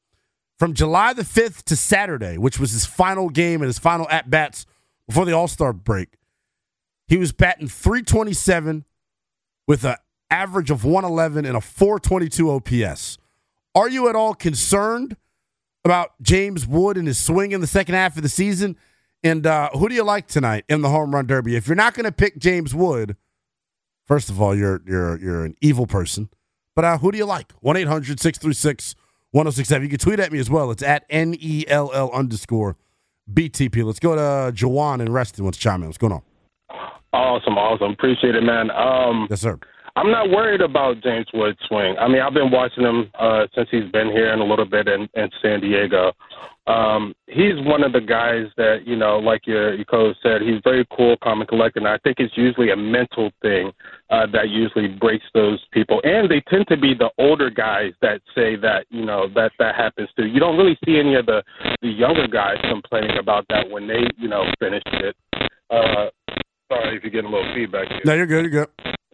From July the fifth to Saturday, which was his final game and his final at-bats before the All-Star break, he was batting three twenty-seven with an average of one eleven and a four twenty-two O P S. Are you at all concerned about James Wood and his swing in the second half of the season? And uh, who do you like tonight in the home run derby? If you're not going to pick James Wood, first of all, you're you're you're an evil person. But uh, who do you like? one eight hundred six three six one oh six seven. You can tweet at me as well. It's at N E L L underscore B T P. Let's go to Jawan and Reston. What's chime in? What's going on? Awesome, awesome. Appreciate it, man. Um, yes, sir. I'm not worried about James Wood's swing. I mean, I've been watching him uh, since he's been here and a little bit in, in San Diego. Um, he's one of the guys that, you know, like your, your coach said, he's very cool, calm, and collected. And I think it's usually a mental thing uh, that usually breaks those people. And they tend to be the older guys that say that, you know, that that happens to. You don't really see any of the, the younger guys complaining about that when they, you know, finish it. Uh, sorry if you're getting a little feedback here. No, you're good. You're good.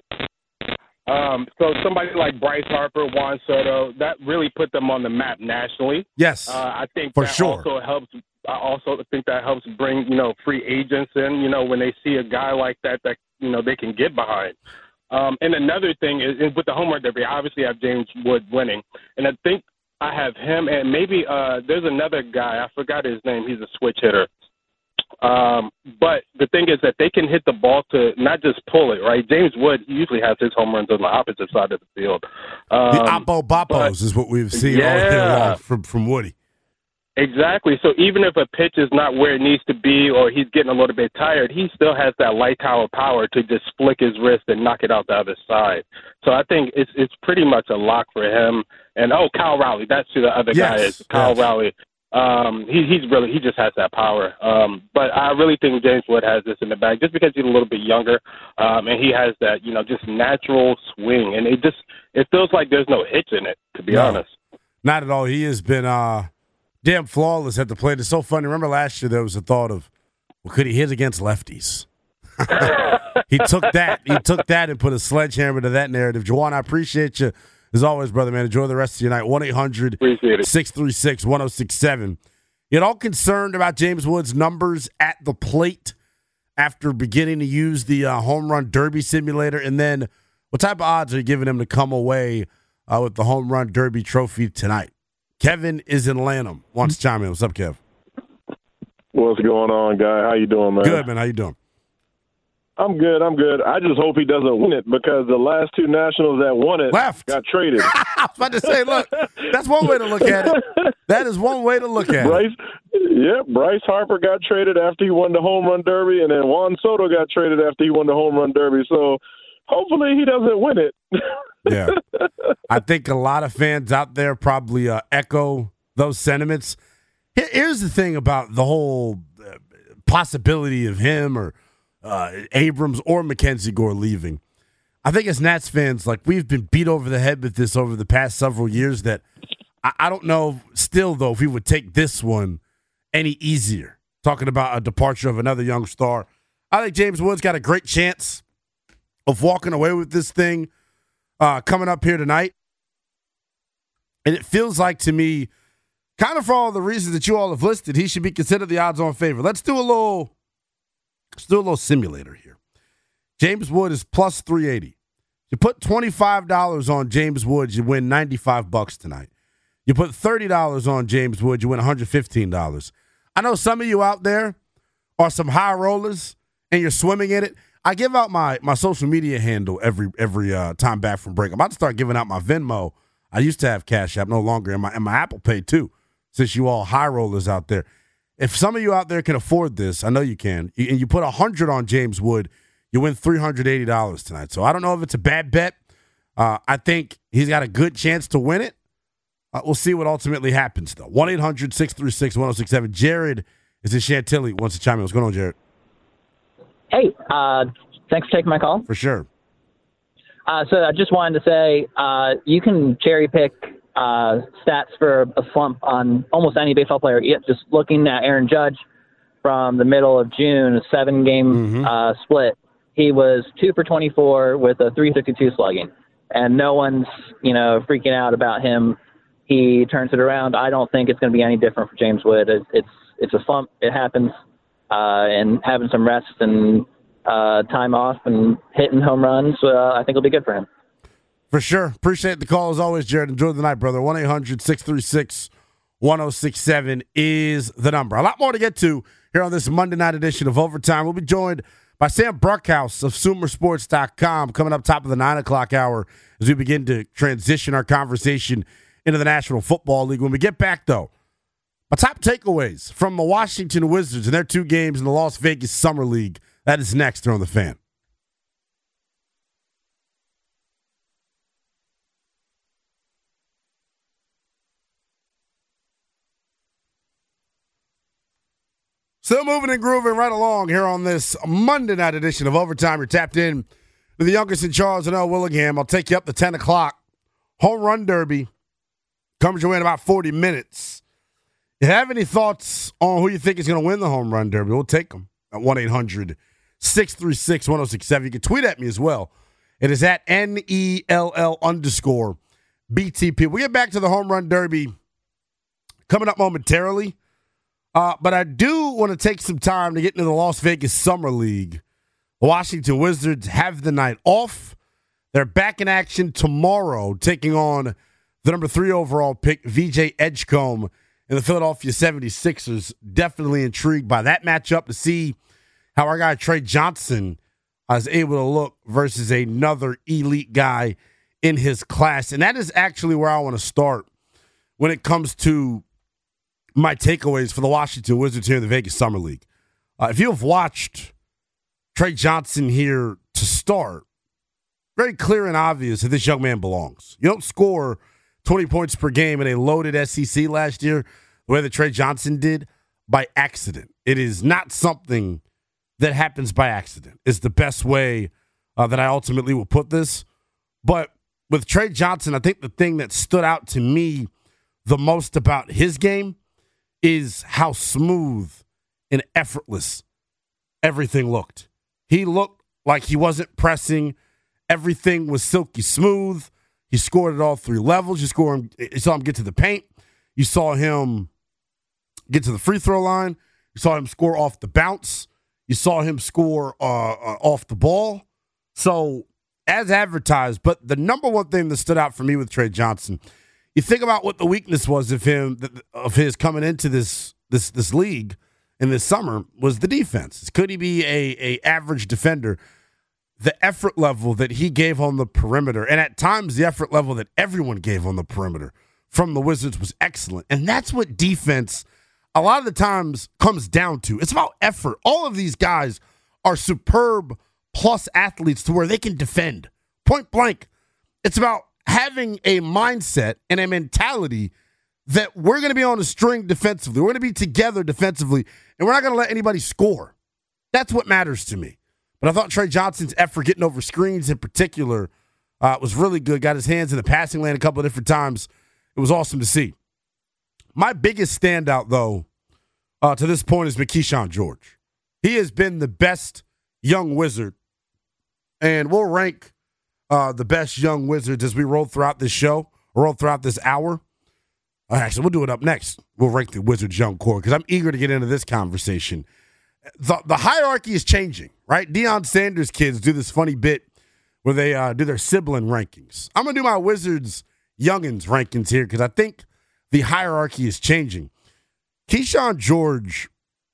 Um, so somebody like Bryce Harper, Juan Soto, that really put them on the map nationally. Yes, uh, I think for that sure. also helps. I also think that helps bring, you know, free agents in. You know, when they see a guy like that, that you know they can get behind. Um, and another thing is, is with the home run derby, I obviously have James Wood winning, and I think I have him, and maybe uh, there's another guy. I forgot his name. He's a switch hitter. Um, but the thing is that they can hit the ball to not just pull it, right? James Wood usually has his home runs on the opposite side of the field. Um, the Oppo Boppos is what we've seen yeah. all year long from, from Woody. Exactly. So even if a pitch is not where it needs to be or he's getting a little bit tired, he still has that light tower power to just flick his wrist and knock it out the other side. So I think it's it's pretty much a lock for him. And, oh, Kyle Rowley, that's who the other yes. guy is, Kyle yes. Rowley. Um, he, he's really, he just has that power. Um, but I really think James Wood has this in the bag just because he's a little bit younger. Um, and he has that, you know, just natural swing. And it just, it feels like there's no hitch in it, to be no, honest. Not at all. He has been uh, damn flawless at the plate. It's so funny. Remember last year there was a thought of, well, could he hit against lefties? he took that. He took that and put a sledgehammer to that narrative. Juwan, I appreciate you. As always, brother, man, enjoy the rest of your night. one eight hundred six three six one oh six seven. You all concerned about James Wood's numbers at the plate after beginning to use the uh, home run derby simulator? And then what type of odds are you giving him to come away uh, with the home run derby trophy tonight? Kevin is in Lanham. Wants to chime in. What's up, Kev? What's going on, guy? How you doing, man? Good, man. How you doing? I'm good. I'm good. I just hope he doesn't win it because the last two Nationals that won it Left. got traded. I was about to say, look, that's one way to look at it. That is one way to look at Bryce, it. Yeah, Bryce Harper got traded after he won the home run derby, and then Juan Soto got traded after he won the home run derby. So hopefully he doesn't win it. Yeah. I think a lot of fans out there probably uh, echo those sentiments. Here's the thing about the whole possibility of him or Uh, Abrams or Mackenzie Gore leaving. I think as Nats fans, like we've been beat over the head with this over the past several years that I, I don't know still, though, if we would take this one any easier. Talking about a departure of another young star. I think James Wood's got a great chance of walking away with this thing uh, coming up here tonight. And it feels like to me, kind of for all the reasons that you all have listed, he should be considered the odds-on favorite. Let's do a little... Let's do a little simulator here. James Wood is plus three eighty. You put twenty-five dollars on James Wood, you win ninety-five bucks tonight. You put thirty dollars on James Wood, you win one hundred fifteen dollars. I know some of you out there are some high rollers and you're swimming in it. I give out my, my social media handle every every uh, time back from break. I'm about to start giving out my Venmo. I used to have Cash App, no longer, and my, and my Apple Pay too, since you all high rollers out there. If some of you out there can afford this, I know you can, and you put one hundred on James Wood, you win three hundred eighty dollars tonight. So I don't know if it's a bad bet. Uh, I think he's got a good chance to win it. Uh, we'll see what ultimately happens, though. one eight hundred six three six one oh six seven. Jared is in Chantilly. Wants to chime in. What's going on, Jared? Hey, uh, thanks for taking my call. For sure. Uh, so I just wanted to say uh, you can cherry pick Uh, stats for a slump on almost any baseball player. Yeah, just looking at Aaron Judge from the middle of June, a seven-game mm-hmm. uh, split, he was two for twenty-four with a three sixty-two slugging, and no one's you know freaking out about him. He turns it around. I don't think it's going to be any different for James Wood. It's it's, it's a slump. It happens, uh, and having some rest and uh, time off and hitting home runs, uh, I think will be good for him. For sure. Appreciate the call as always, Jared. Enjoy the night, brother. one eight hundred six three six one oh six seven is the number. A lot more to get to here on this Monday night edition of Overtime. We'll be joined by Sam Bruckhouse of Sumer Sports dot com coming up top of the nine o'clock hour as we begin to transition our conversation into the National Football League. When we get back, though, my top takeaways from the Washington Wizards and their two games in the Las Vegas Summer League. That is next here on The Fan. Still moving and grooving right along here on this Monday night edition of Overtime. You're tapped in to the youngest in Charles and L. Willingham. I'll take you up to ten o'clock. Home Run Derby comes your way in about forty minutes. If you have any thoughts on who you think is going to win the Home Run Derby, we'll take them at one eight hundred six three six one oh six seven. You can tweet at me as well. It is at N E L L underscore B T P. We'll get back to the Home Run Derby coming up momentarily. Uh, but I do want to take some time to get into the Las Vegas Summer League. The Washington Wizards have the night off. They're back in action tomorrow, taking on the number three overall pick, V J Edgecombe, and the Philadelphia seventy-sixers. Definitely intrigued by that matchup to see how our guy Trey Johnson is able to look versus another elite guy in his class. And that is actually where I want to start when it comes to my takeaways for the Washington Wizards here in the Vegas Summer League. Uh, if you have watched Trey Johnson here to start, very clear and obvious that this young man belongs. You don't score twenty points per game in a loaded S E C last year the way that Trey Johnson did by accident. It is not something that happens by accident. It's the best way uh, that I ultimately will put this. But with Trey Johnson, I think the thing that stood out to me the most about his game is how smooth and effortless everything looked. He looked like he wasn't pressing. Everything was silky smooth. He scored at all three levels. You, score him, you saw him get to the paint. You saw him get to the free throw line. You saw him score off the bounce. You saw him score uh, uh, off the ball. So, as advertised, but the number one thing that stood out for me with Trey Johnson, you think about what the weakness was of him, of his coming into this this this league in this summer, was the defense. Could he be a, a average defender? The effort level that he gave on the perimeter, and at times the effort level that everyone gave on the perimeter from the Wizards was excellent. And that's what defense a lot of the times comes down to. It's about effort. All of these guys are superb plus athletes to where they can defend. Point blank. It's about having a mindset and a mentality that we're going to be on a string defensively. We're going to be together defensively, and we're not going to let anybody score. That's what matters to me. But I thought Trey Johnson's effort getting over screens in particular uh, was really good. Got his hands in the passing lane a couple of different times. It was awesome to see. My biggest standout, though, uh, to this point is Keyshawn George. He has been the best young Wizard, and we'll rank uh, the best young Wizards as we roll throughout this show, or roll throughout this hour. Uh, actually, we'll do it up next. We'll rank the Wizards young core because I'm eager to get into this conversation. The, the hierarchy is changing, right? Deion Sanders kids do this funny bit where they uh, do their sibling rankings. I'm going to do my Wizards youngins rankings here because I think the hierarchy is changing. Keyshawn George,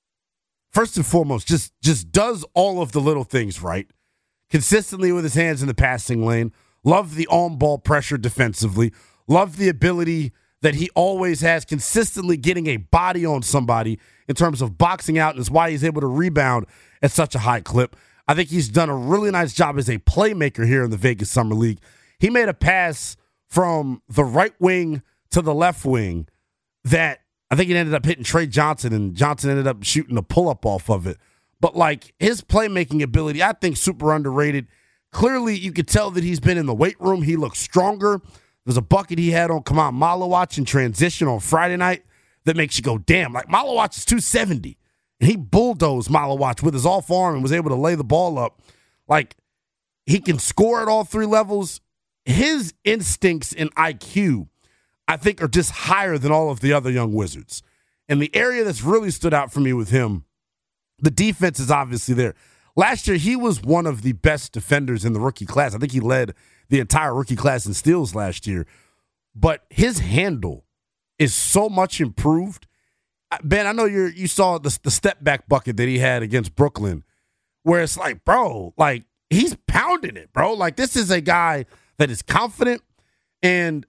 first and foremost, just, just does all of the little things right. Consistently with his hands in the passing lane. Love the on-ball pressure defensively. Love the ability that he always has consistently getting a body on somebody in terms of boxing out, and is why he's able to rebound at such a high clip. I think he's done a really nice job as a playmaker here in the Vegas Summer League. He made a pass from the right wing to the left wing that I think it ended up hitting Trey Johnson, and Johnson ended up shooting a pull-up off of it. But, like, his playmaking ability, I think, super underrated. Clearly, you could tell that he's been in the weight room. He looks stronger. There's a bucket he had on Kaman Malawach in transition on Friday night that makes you go, damn. Like, Malawach is two seventy, and he bulldozed Malawach with his off arm and was able to lay the ball up. Like, he can score at all three levels. His instincts and I Q, I think, are just higher than all of the other young Wizards. And the area that's really stood out for me with him, the defense is obviously there. Last year, he was one of the best defenders in the rookie class. I think he led the entire rookie class in steals last year. But his handle is so much improved. Ben, I know you you saw the, the step back bucket that he had against Brooklyn, where it's like, bro, like, he's pounding it, bro. Like, this is a guy that is confident. And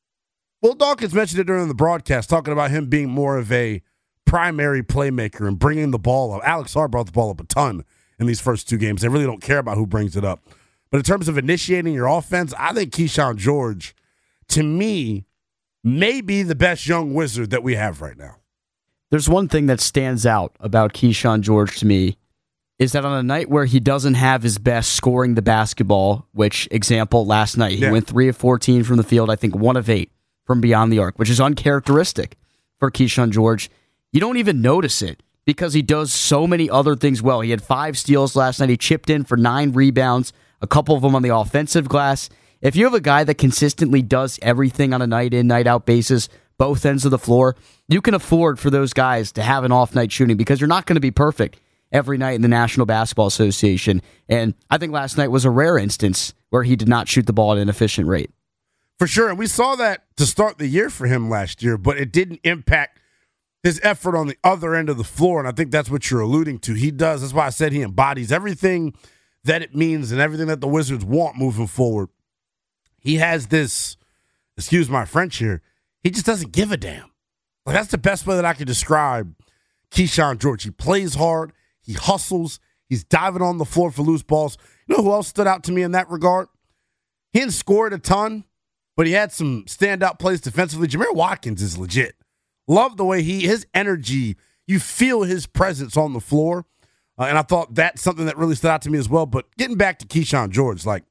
Will Dawkins mentioned it during the broadcast, talking about him being more of a primary playmaker and bringing the ball up. Alex Hart brought the ball up a ton in these first two games. They really don't care about who brings it up. But in terms of initiating your offense, I think Keyshawn George, to me, may be the best young Wizard that we have right now. There's one thing that stands out about Keyshawn George to me, is that on a night where he doesn't have his best scoring the basketball, which, example, last night, he yeah. went three of fourteen from the field, I think one of eight from beyond the arc, which is uncharacteristic for Keyshawn George. You don't even notice it because he does so many other things well. He had five steals last night. He chipped in for nine rebounds, a couple of them on the offensive glass. If you have a guy that consistently does everything on a night-in, night-out basis, both ends of the floor, you can afford for those guys to have an off-night shooting because you're not going to be perfect every night in the National Basketball Association. And I think last night was a rare instance where he did not shoot the ball at an efficient rate. For sure. And we saw that to start the year for him last year, but it didn't impact his effort on the other end of the floor. And I think that's what you're alluding to. He does. That's why I said he embodies everything that it means and everything that the Wizards want moving forward. He has this, excuse my French here, he just doesn't give a damn. Like, that's the best way that I can describe Keyshawn George. He plays hard. He hustles. He's diving on the floor for loose balls. You know who else stood out to me in that regard? He didn't score a ton, but he had some standout plays defensively. Jameer Watkins is legit. Love the way he, his energy, you feel his presence on the floor. Uh, and I thought that's something that really stood out to me as well. But getting back to Keyshawn George, like,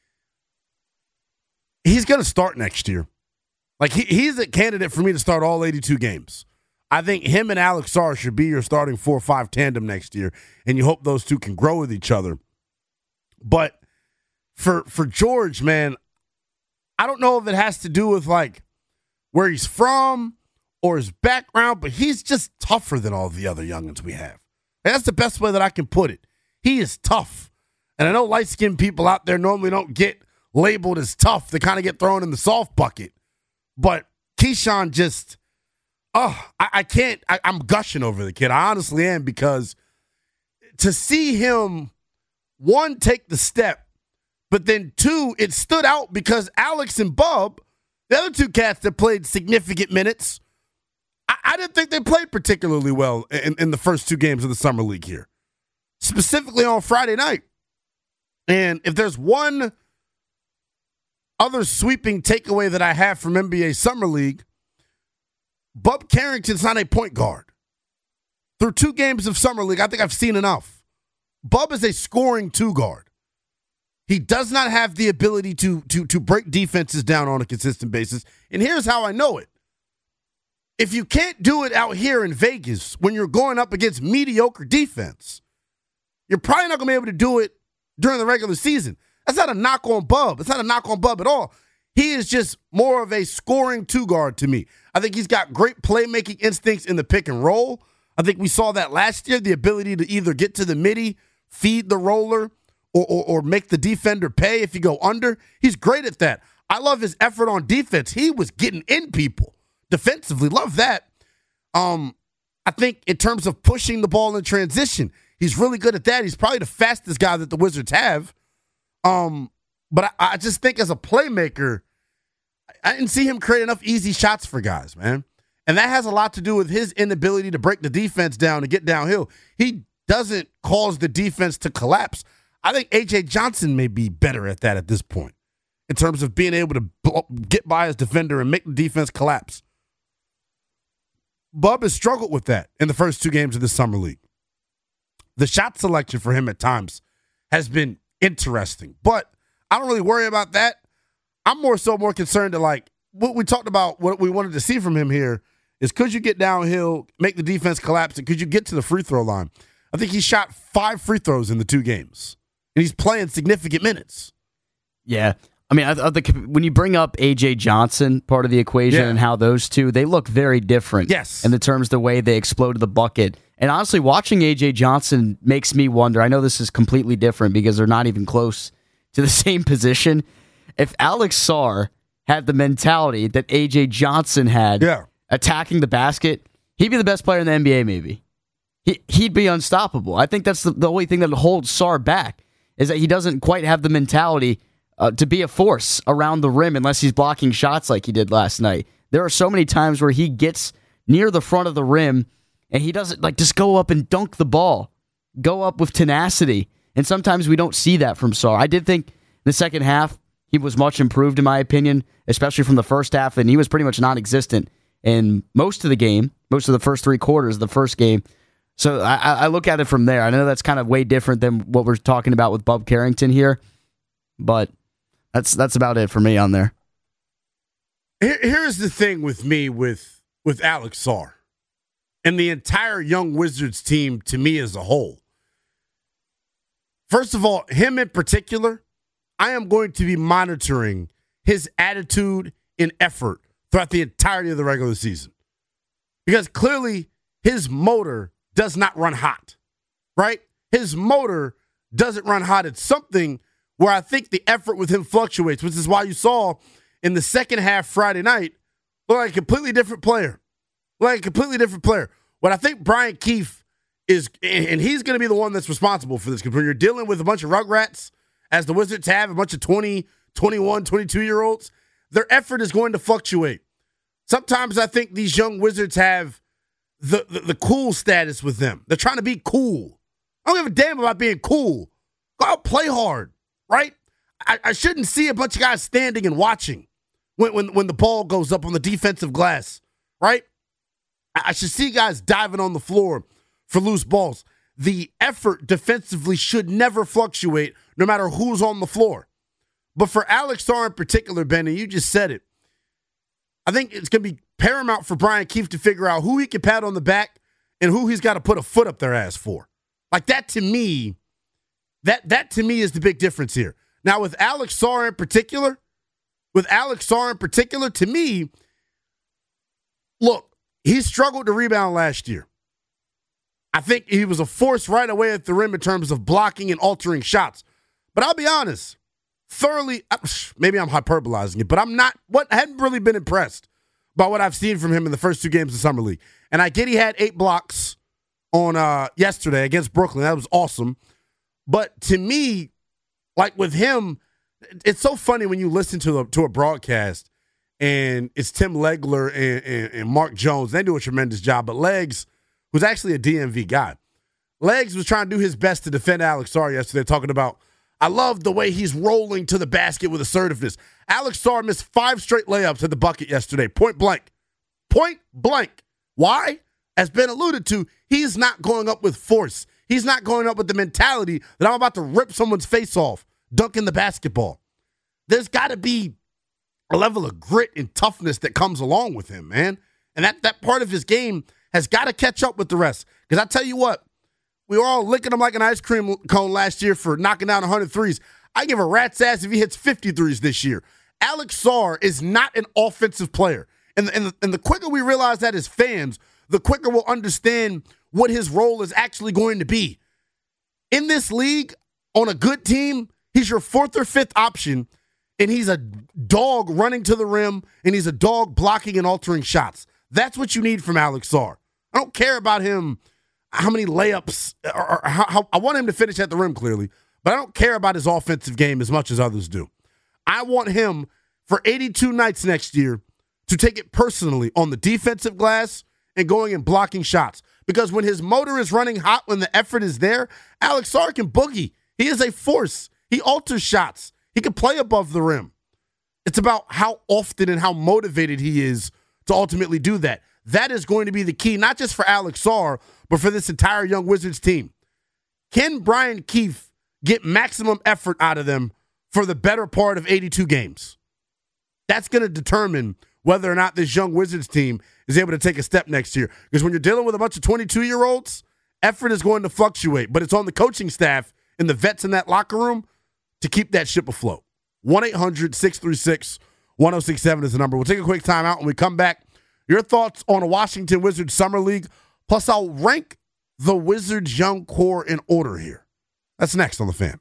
he's going to start next year. Like, he, he's a candidate for me to start all eighty-two games. I think him and Alex Sarr should be your starting four or five tandem next year, and you hope those two can grow with each other. But for for George, man, I don't know if it has to do with, like, where he's from or his background, but he's just tougher than all the other youngins we have. And that's the best way that I can put it. He is tough. And I know light-skinned people out there normally don't get labeled as tough. They kind of get thrown in the soft bucket. But Keyshawn just, oh, I, I can't, I, I'm gushing over the kid. I honestly am, because to see him, one, take the step, but then two, it stood out because Alex and Bub, the other two cats that played significant minutes, I, I didn't think they played particularly well in, in the first two games of the Summer League here, specifically on Friday night. And if there's one other sweeping takeaway that I have from N B A Summer League, Bub Carrington's not a point guard. Through two games of Summer League, I think I've seen enough. Bub is a scoring two guard. He does not have the ability to, to, to break defenses down on a consistent basis. And here's how I know it. If you can't do it out here in Vegas when you're going up against mediocre defense, you're probably not going to be able to do it during the regular season. That's not a knock on Bub. It's not a knock on Bub at all. He is just more of a scoring two guard to me. I think he's got great playmaking instincts in the pick and roll. I think we saw that last year, the ability to either get to the midi, feed the roller, or, or, or make the defender pay if you go under. He's great at that. I love his effort on defense. He was getting in people defensively. Love that. Um, I think in terms of pushing the ball in transition, he's really good at that. He's probably the fastest guy that the Wizards have. Um, but I, I just think as a playmaker, I didn't see him create enough easy shots for guys, man. And that has a lot to do with his inability to break the defense down and get downhill. He doesn't cause the defense to collapse. I think A J Johnson may be better at that at this point in terms of being able to blow, get by his defender and make the defense collapse. Bub has struggled with that in the first two games of the Summer League. The shot selection for him at times has been interesting, but I don't really worry about that. I'm more so more concerned to, like, what we talked about, what we wanted to see from him here is, could you get downhill, make the defense collapse, and could you get to the free throw line? I think he shot five free throws in the two games, and he's playing significant minutes. Yeah. I mean, I, I think when you bring up A J Johnson, part of the equation, yeah, and how those two, they look very different. Yes. In the terms of the way they exploded the bucket. And honestly, watching A J Johnson makes me wonder, I know this is completely different because they're not even close to the same position. If Alex Sarr had the mentality that A J Johnson had, yeah, attacking the basket, he'd be the best player in the N B A maybe. He, he'd be unstoppable. I think that's the, the only thing that holds Sarr back, is that he doesn't quite have the mentality uh, to be a force around the rim unless he's blocking shots like he did last night. There are so many times where he gets near the front of the rim and he doesn't, like, just go up and dunk the ball, go up with tenacity. And sometimes we don't see that from Sarr. I did think the second half he was much improved, in my opinion, especially from the first half, and he was pretty much non-existent in most of the game, most of the first three quarters of the first game. So I, I look at it from there. I know that's kind of way different than what we're talking about with Bub Carrington here, but that's that's about it for me on there. Here, here's the thing with me with, with Alex Sarr and the entire Young Wizards team, to me as a whole. First of all, him in particular, I am going to be monitoring his attitude and effort throughout the entirety of the regular season. Because clearly his motor does not run hot, right? His motor doesn't run hot. It's something where I think the effort with him fluctuates, which is why you saw in the second half Friday night looked like a completely different player. Like a completely different player. What I think Brian Keefe is, and he's going to be the one that's responsible for this, because when you're dealing with a bunch of rugrats, as the Wizards have, a bunch of twenty, twenty-one, twenty-two-year-olds, their effort is going to fluctuate. Sometimes I think these young Wizards have the, the, the cool status with them. They're trying to be cool. I don't give a damn about being cool. Go out, play hard, right? I, I shouldn't see a bunch of guys standing and watching when, when, when the ball goes up on the defensive glass, right? I, I should see guys diving on the floor for loose balls. The effort defensively should never fluctuate no matter who's on the floor. But for Alex Sarr in particular, Ben, and you just said it, I think it's going to be paramount for Brian Keefe to figure out who he can pat on the back and who he's got to put a foot up their ass for. Like that to me, that that to me is the big difference here. Now with Alex Sarr in particular, with Alex Sarr in particular, to me, look, he struggled to rebound last year. I think he was a force right away at the rim in terms of blocking and altering shots. But I'll be honest, thoroughly, maybe I'm hyperbolizing it, but I'm not, what I hadn't really been impressed by what I've seen from him in the first two games of Summer League. And I get he had eight blocks on uh, yesterday against Brooklyn. That was awesome. But to me, like with him, it's so funny when you listen to, the, to a broadcast and it's Tim Legler and, and, and Mark Jones. They do a tremendous job. But Legs, who's actually a D M V guy, Legs was trying to do his best to defend Alex Sarr yesterday, talking about, I love the way he's rolling to the basket with assertiveness. Alex Sarr missed five straight layups at the bucket yesterday, point blank. Point blank. Why? As Ben alluded to, he's not going up with force. He's not going up with the mentality that I'm about to rip someone's face off, dunking the basketball. There's got to be a level of grit and toughness that comes along with him, man. And that, that part of his game has got to catch up with the rest. Because I tell you what, we were all licking him like an ice cream cone last year for knocking down one hundred threes. I give a rat's ass if he hits fifty threes this year. Alex Sarr is not an offensive player. And, and, and the quicker we realize that as fans, the quicker we'll understand what his role is actually going to be. In this league, on a good team, he's your fourth or fifth option, and he's a dog running to the rim, and he's a dog blocking and altering shots. That's what you need from Alex Sarr. I don't care about him, how many layups, or, or how, how I want him to finish at the rim clearly, but I don't care about his offensive game as much as others do. I want him for eighty-two nights next year to take it personally on the defensive glass and going and blocking shots. Because when his motor is running hot, when the effort is there, Alex Sarr can boogie. He is a force. He alters shots. He can play above the rim. It's about how often and how motivated he is to ultimately do that. That is going to be the key, not just for Alex Sarr, but for this entire young Wizards team. Can Brian Keefe get maximum effort out of them for the better part of eighty-two games? That's going to determine whether or not this young Wizards team is able to take a step next year. Because when you're dealing with a bunch of twenty-two-year-olds, effort is going to fluctuate. But it's on the coaching staff and the vets in that locker room to keep that ship afloat. one eight hundred six three six one oh six seven is the number. We'll take a quick time out. When we come back, your thoughts on a Washington Wizards Summer League. Plus, I'll rank the Wizards' young core in order here. That's next on The Fan.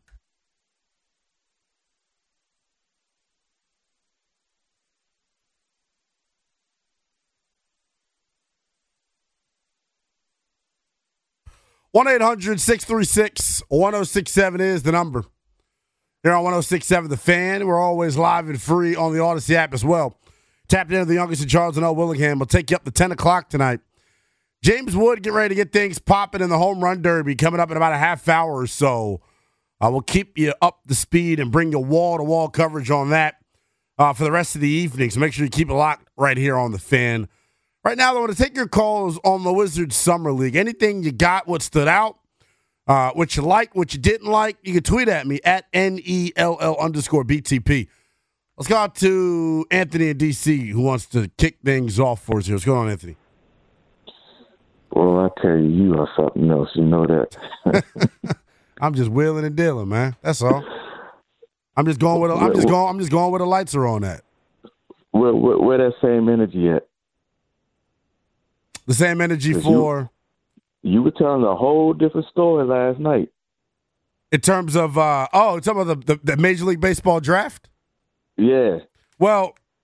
one eight hundred six three six one oh six seven is the number. Here on one oh six seven The Fan. We're always live and free on the Odyssey app as well. Tapped into the youngest in Charles and L. Willingham. We'll take you up to ten o'clock tonight. James Wood getting ready to get things popping in the home run derby coming up in about a half hour or so. I uh, will keep you up to speed and bring you wall-to-wall coverage on that uh, for the rest of the evening. So make sure you keep it locked right here on The Fan. Right now, I want to take your calls on the Wizards Summer League. Anything you got, what stood out, uh, what you like, what you didn't like, you can tweet at me at N E L L underscore B T P. Let's go out to Anthony in D C who wants to kick things off for us here. What's going on, Anthony? Well, I tell you, you are something else. You know that. I'm just wheeling and dealing, man. That's all. I'm just going with. A, I'm just going. I'm just going where the lights are on. At where, where, where that same energy at? The same energy for. You, you were telling a whole different story last night. In terms of, uh, oh, talking about the, the, the Major League Baseball draft? Yeah. Well,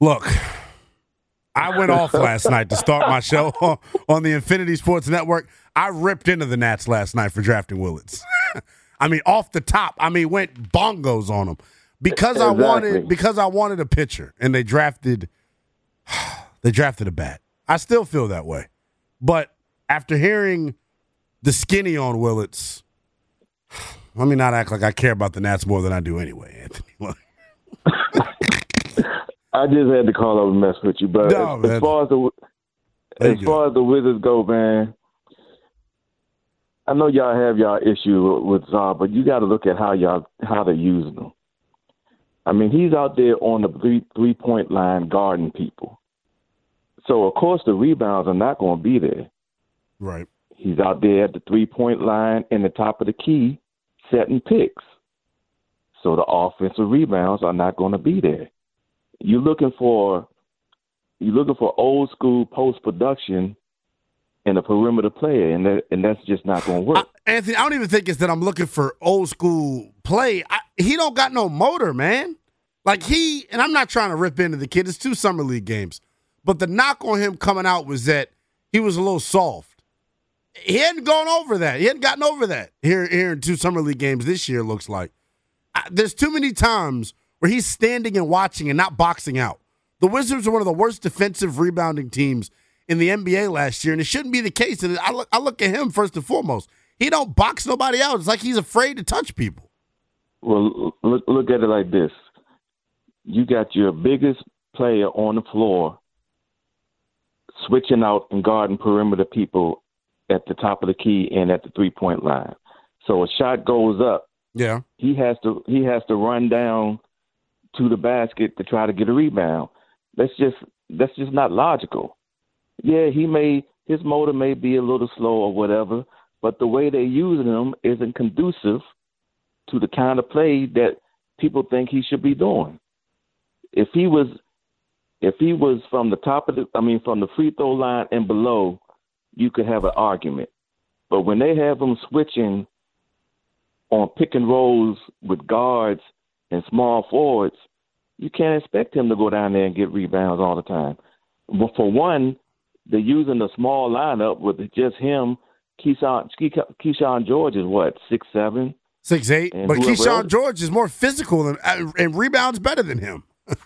Look, I went off last night to start my show on the Infinity Sports Network. I ripped into the Nats last night for drafting Willits. I mean, off the top. I mean, went bongos on them because exactly. I wanted because I wanted a pitcher, and they drafted they drafted a bat. I still feel that way, but after hearing the skinny on Willits, let me not act like I care about the Nats more than I do anyway, Anthony. I just had to call over and mess with you, but no, as, as far as the as far as the Wizards go, man, I know y'all have y'all issue with Czar, but you got to look at how y'all how they're using him. I mean, he's out there on the three three point line guarding people, so of course the rebounds are not going to be there. Right. He's out there at the three point line in the top of the key, setting picks, so the offensive rebounds are not going to be there. You're looking for you're looking for old school post production in a perimeter player, and that, and that's just not going to work. I, Anthony, I don't even think it's that I'm looking for old school play. I, he don't got no motor, man. Like he and I'm not trying to rip into the kid. It's two summer league games, but the knock on him coming out was that he was a little soft. He hadn't gone over that. He hadn't gotten over that here here in two summer league games this year. Looks like I, there's too many times where he's standing and watching and not boxing out. The Wizards are one of the worst defensive rebounding teams in the N B A last year, and it shouldn't be the case. And I look, I look at him first and foremost. He don't box nobody out. It's like he's afraid to touch people. Well, look, look at it like this. You got your biggest player on the floor switching out and guarding perimeter people at the top of the key and at the three-point line. So a shot goes up. Yeah. He has to he has to run down to the basket to try to get a rebound. That's just that's just not logical. Yeah, he may his motor may be a little slow or whatever, but the way they're using him isn't conducive to the kind of play that people think he should be doing. If he was if he was from the top of the I mean from the free throw line and below, you could have an argument. But when they have him switching on pick and rolls with guards and small forwards, you can't expect him to go down there and get rebounds all the time. But for one, they're using the small lineup with just him. Keyshawn, Keyshawn George is what, six seven? six eight, but Keyshawn George is more physical than, and rebounds better than him.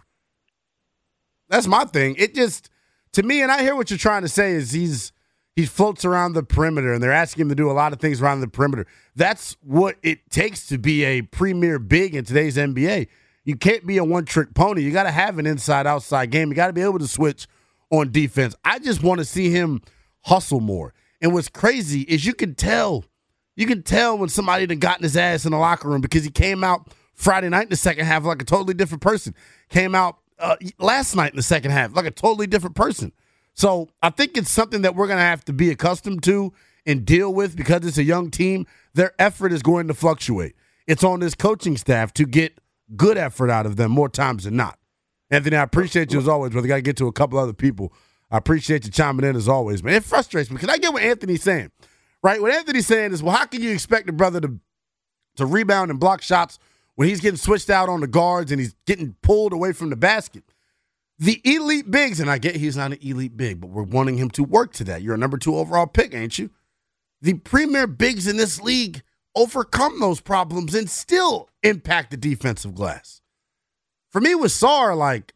That's my thing. It just, to me, and I hear what you're trying to say, is he's he floats around the perimeter, and they're asking him to do a lot of things around the perimeter. That's what it takes to be a premier big in today's N B A. You can't be a one-trick pony. You got to have an inside-outside game. You got to be able to switch on defense. I just want to see him hustle more. And what's crazy is you can tell, you can tell when somebody done gotten his ass in the locker room because he came out Friday night in the second half like a totally different person. Came out uh, last night in the second half like a totally different person. So I think it's something that we're going to have to be accustomed to and deal with because it's a young team. Their effort is going to fluctuate. It's on this coaching staff to get good effort out of them more times than not. Anthony, I appreciate you as always, brother. Got to get to a couple other people. I appreciate you chiming in as always, man. It frustrates me because I get what Anthony's saying, right? What Anthony's saying is, well, how can you expect a brother to, to rebound and block shots when he's getting switched out on the guards and he's getting pulled away from the basket? The elite bigs, and I get he's not an elite big, but we're wanting him to work to that. You're a number two overall pick, ain't you? The premier bigs in this league overcome those problems and still impact the defensive glass. For me with Sarr, like,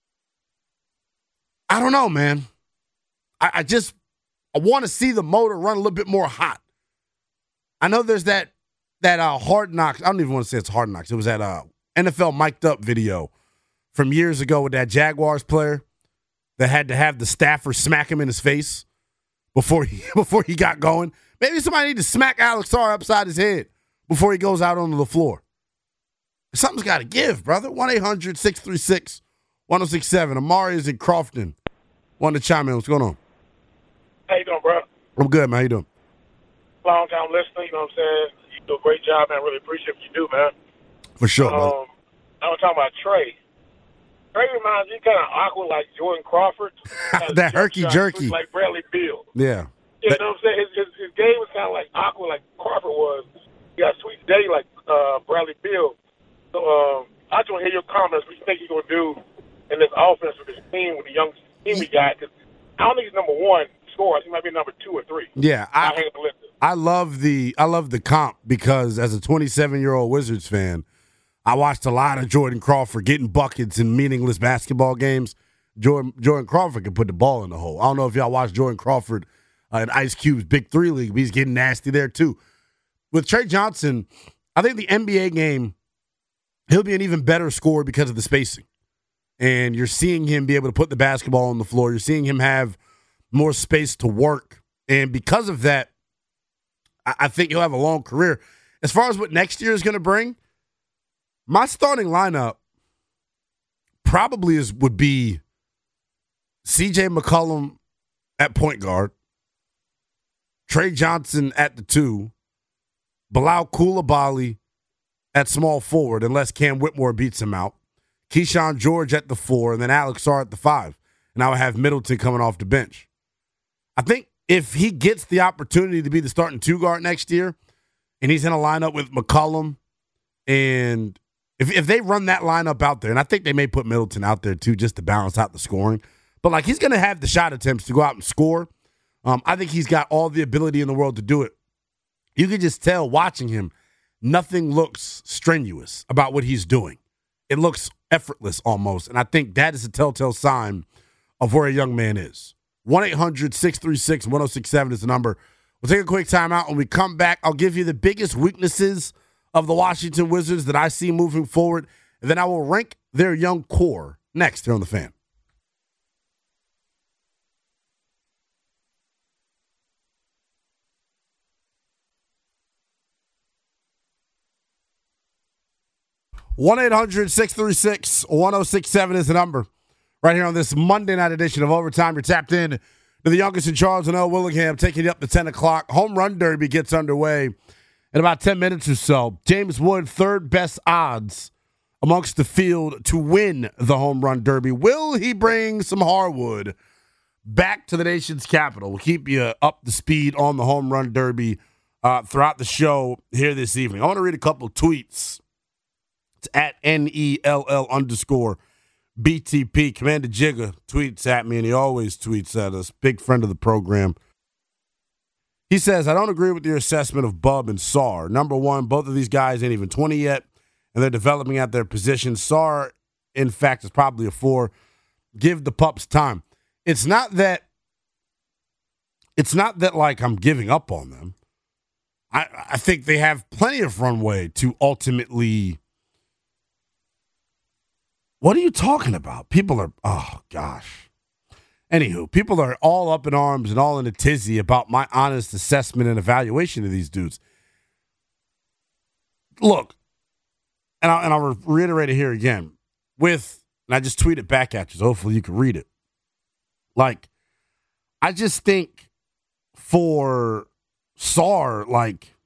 I don't know, man. I, I just I want to see the motor run a little bit more hot. I know there's that that uh, Hard Knocks. I don't even want to say it's Hard Knocks. It was that uh, N F L mic'd up video from years ago with that Jaguars player that had to have the staffer smack him in his face before he before he got going. Maybe somebody need to smack Alex Sarr upside his head before he goes out onto the floor. Something's got to give, brother. one eight hundred six three six one oh six seven. Amari is in Crofton. Want to chime in. What's going on? How you doing, bro? I'm good, man. How you doing? Long time listener, you know what I'm saying? You do a great job, man. I really appreciate what you do, man. For sure, um, brother. I was talking about Trey. Trey reminds me kind of awkward like Jordan Crawford. That herky-jerky. Like Bradley Beal. Yeah. You know what I'm saying? His, his, his game was kind of like awkward like Crawford was. He got sweet day like uh, Bradley Beal. So um, I just want to hear your comments. What you think he's going to do in this offense with this team, with the young team we got. Cause I don't think he's number one scorer. He might be number two or three. Yeah, I, I love the I love the comp because as a twenty-seven-year-old Wizards fan, I watched a lot of Jordan Crawford getting buckets in meaningless basketball games. Jordan, Jordan Crawford can put the ball in the hole. I don't know if y'all watched Jordan Crawford uh, in Ice Cube's Big Three League, but he's getting nasty there too. With Trey Johnson, I think the N B A game, he'll be an even better scorer because of the spacing. And you're seeing him be able to put the basketball on the floor. You're seeing him have more space to work. And because of that, I, I think he'll have a long career. As far as what next year is going to bring, my starting lineup probably is would be C J McCollum at point guard, Trey Johnson at the two, Bilal Coulibaly at small forward, unless Cam Whitmore beats him out, Keyshawn George at the four, and then Alex Sarr at the five. And I would have Middleton coming off the bench. I think if he gets the opportunity to be the starting two guard next year, and he's in a lineup with McCollum, and if if they run that lineup out there, and I think they may put Middleton out there too just to balance out the scoring, but like he's going to have the shot attempts to go out and score. Um, I think he's got all the ability in the world to do it. You can just tell watching him, nothing looks strenuous about what he's doing. It looks effortless almost, and I think that is a telltale sign of where a young man is. one eight hundred six three six one oh six seven is the number. We'll take a quick time out. When we come back, I'll give you the biggest weaknesses of the Washington Wizards that I see moving forward, and then I will rank their young core next here on The Fan. one eight hundred six three six one oh six seven is the number. Right here on this Monday night edition of Overtime, you're tapped in to the youngest in charge, Linnell Willingham, taking you up to ten o'clock. Home Run Derby gets underway in about ten minutes or so. James Wood, third best odds amongst the field to win the Home Run Derby. Will he bring some hardwood back to the nation's capital? We'll keep you up to speed on the Home Run Derby uh, throughout the show here this evening. I want to read a couple of tweets. It's at N E L L underscore B T P. Commander Jigga tweets at me, and he always tweets at us. Big friend of the program. He says, I don't agree with your assessment of Bub and Sarr. Number one, both of these guys ain't even twenty yet, and they're developing at their position. Sarr, in fact, is probably a four. Give the pups time. It's not that, it's not that like I'm giving up on them. I, I think they have plenty of runway to ultimately. What are you talking about? People are, oh, gosh. Anywho, people are all up in arms and all in a tizzy about my honest assessment and evaluation of these dudes. Look, and, I, and I'll reiterate it here again. With, and I just tweeted back at you, so hopefully you can read it. Like, I just think for Sarr, like,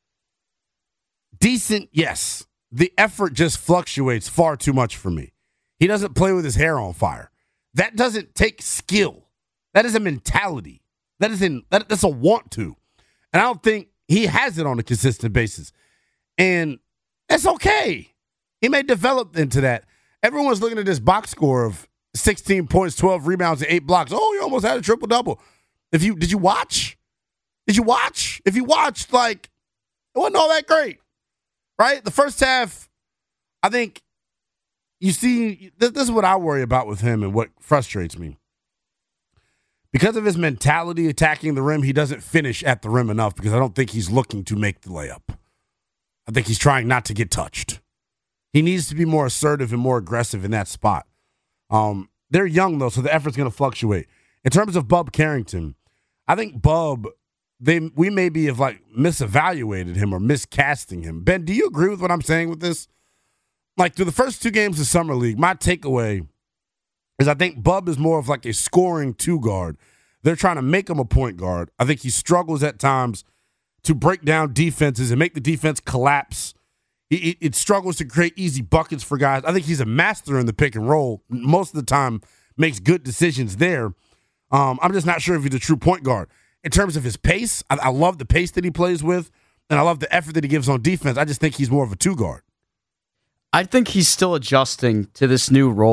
decent, yes. The effort just fluctuates far too much for me. He doesn't play with his hair on fire. That doesn't take skill. That is a mentality. That is in, that, that's a want to. And I don't think he has it on a consistent basis. And that's okay. He may develop into that. Everyone's looking at this box score of sixteen points, twelve rebounds, and eight blocks. Oh, you almost had a triple-double. If you Did you watch? Did you watch? If you watched, like, it wasn't all that great. Right? The first half, I think, you see, this, this is what I worry about with him and what frustrates me. Because of his mentality attacking the rim, he doesn't finish at the rim enough because I don't think he's looking to make the layup. I think he's trying not to get touched. He needs to be more assertive and more aggressive in that spot. Um, they're young, though, so the effort's going to fluctuate. In terms of Bub Carrington, I think Bub, they we maybe have, like, misevaluated him or miscasting him. Ben, do you agree with what I'm saying with this? Like, through the first two games of Summer League, my takeaway is I think Bub is more of like a scoring two guard. They're trying to make him a point guard. I think he struggles at times to break down defenses and make the defense collapse. It, it struggles to create easy buckets for guys. I think he's a master in the pick and roll. Most of the time makes good decisions there. Um, I'm just not sure if he's a true point guard. In terms of his pace, I, I love the pace that he plays with, and I love the effort that he gives on defense. I just think he's more of a two guard. I think he's still adjusting to this new role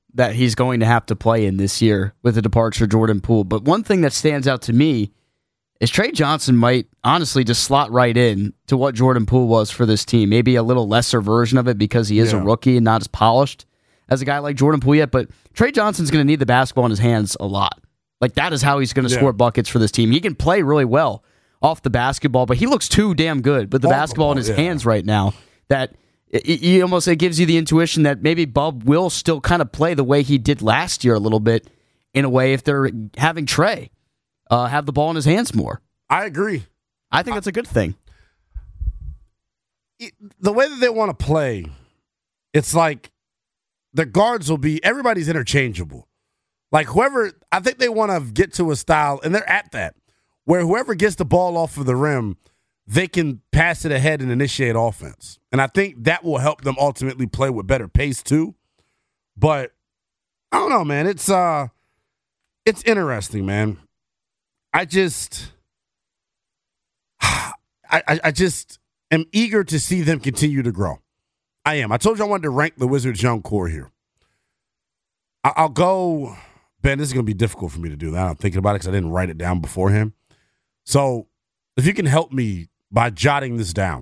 that he's going to have to play in this year with the departure of Jordan Poole. But one thing that stands out to me is Trey Johnson might honestly just slot right in to what Jordan Poole was for this team. Maybe a little lesser version of it because he is yeah. a rookie and not as polished as a guy like Jordan Poole yet. But Trey Johnson's going to need the basketball in his hands a lot. Like, that is how he's going to yeah. score buckets for this team. He can play really well off the basketball, but he looks too damn good with the oh, basketball in his yeah. hands right now that it, it almost it gives you the intuition that maybe Bub will still kind of play the way he did last year a little bit in a way if they're having Trey uh, have the ball in his hands more. I agree. I think that's a good thing. It, the way that they want to play, it's like the guards will be, everybody's interchangeable. Like whoever, I think they want to get to a style, and they're at that, where whoever gets the ball off of the rim, they can pass it ahead and initiate offense. And I think that will help them ultimately play with better pace too. But I don't know, man. It's uh, it's interesting, man. I just, I, I, I just am eager to see them continue to grow. I am. I told you I wanted to rank the Wizards' young core here. I, I'll go. Ben, this is going to be difficult for me to do that. I'm thinking about it because I didn't write it down beforehand. So if you can help me by jotting this down,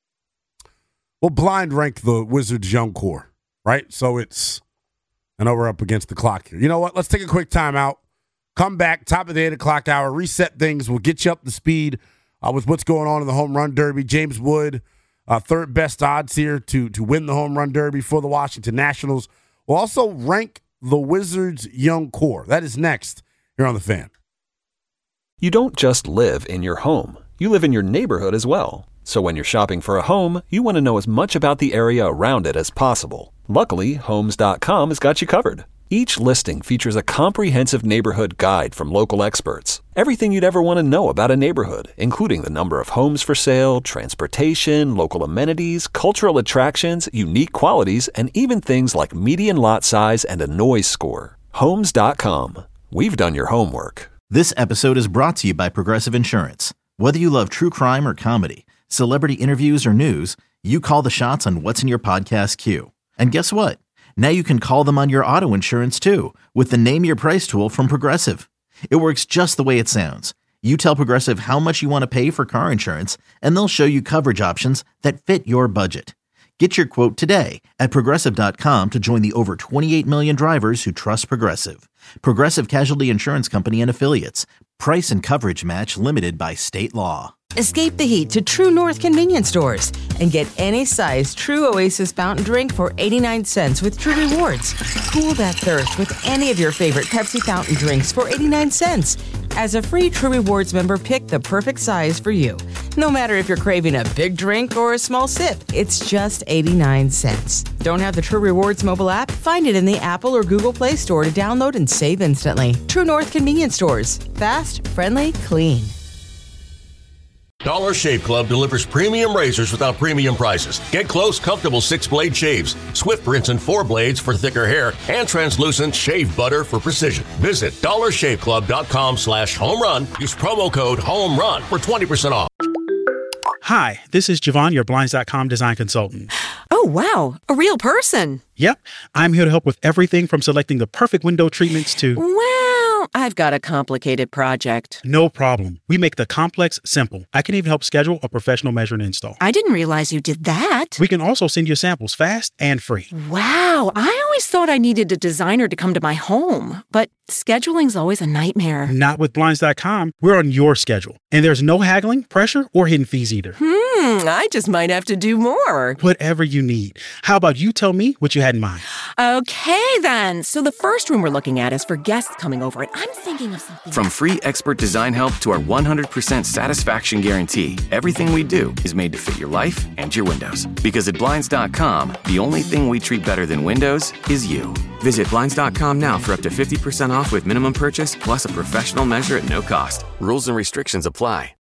we'll blind rank the Wizards' young core, right? So it's, I know we're up against the clock here. You know what? Let's take a quick timeout. Come back, top of the eight o'clock hour, reset things. We'll get you up to speed uh, with what's going on in the home run derby. James Wood, uh, third best odds here to, to win the home run derby for the Washington Nationals. We'll also rank the Wizards' young core. That is next here on The Fan. You don't just live in your home. You live in your neighborhood as well. So when you're shopping for a home, you want to know as much about the area around it as possible. Luckily, Homes dot com has got you covered. Each listing features a comprehensive neighborhood guide from local experts. Everything you'd ever want to know about a neighborhood, including the number of homes for sale, transportation, local amenities, cultural attractions, unique qualities, and even things like median lot size and a noise score. Homes dot com. We've done your homework. This episode is brought to you by Progressive Insurance. Whether you love true crime or comedy, celebrity interviews or news, you call the shots on what's in your podcast queue. And guess what? Now you can call them on your auto insurance too with the Name Your Price tool from Progressive. It works just the way it sounds. You tell Progressive how much you want to pay for car insurance, and they'll show you coverage options that fit your budget. Get your quote today at Progressive dot com to join the over twenty-eight million drivers who trust Progressive. Progressive Casualty Insurance Company and Affiliates. Price and coverage match limited by state law. Escape the heat to True North convenience stores and get any size True Oasis fountain drink for eighty-nine cents with True Rewards. Cool that thirst with any of your favorite Pepsi fountain drinks for eighty-nine cents. As a free True Rewards member, pick the perfect size for you. No matter if you're craving a big drink or a small sip, it's just eighty-nine cents. Don't have the True Rewards mobile app? Find it in the Apple or Google Play Store to download and save instantly. True North convenience stores. Fast, friendly, clean. Dollar Shave Club delivers premium razors without premium prices. Get close, comfortable six-blade shaves, Swift rinse and four blades for thicker hair, and translucent shave butter for precision. Visit dollar shave club dot com slash home run. Use promo code HOMERUN for twenty percent off. Hi, this is Javon, your Blinds dot com design consultant. Oh, wow. A real person. Yep. I'm here to help with everything from selecting the perfect window treatments to... Well, I've got a complicated project. No problem. We make the complex simple. I can even help schedule a professional measure and install. I didn't realize you did that. We can also send you samples fast and free. Wow. I always thought I needed a designer to come to my home, but scheduling's always a nightmare. Not with Blinds dot com. We're on your schedule, and there's no haggling, pressure, or hidden fees either. Hmm, I just might have to do more. Whatever you need. How about you tell me what you had in mind? Okay, then. So the first room we're looking at is for guests coming over, and I'm thinking of something. From free expert design help to our one hundred percent satisfaction guarantee, everything we do is made to fit your life and your windows. Because at Blinds dot com, the only thing we treat better than windows is you. Visit Blinds dot com now for up to fifty percent off with minimum purchase, plus a professional measure at no cost. Rules and restrictions apply.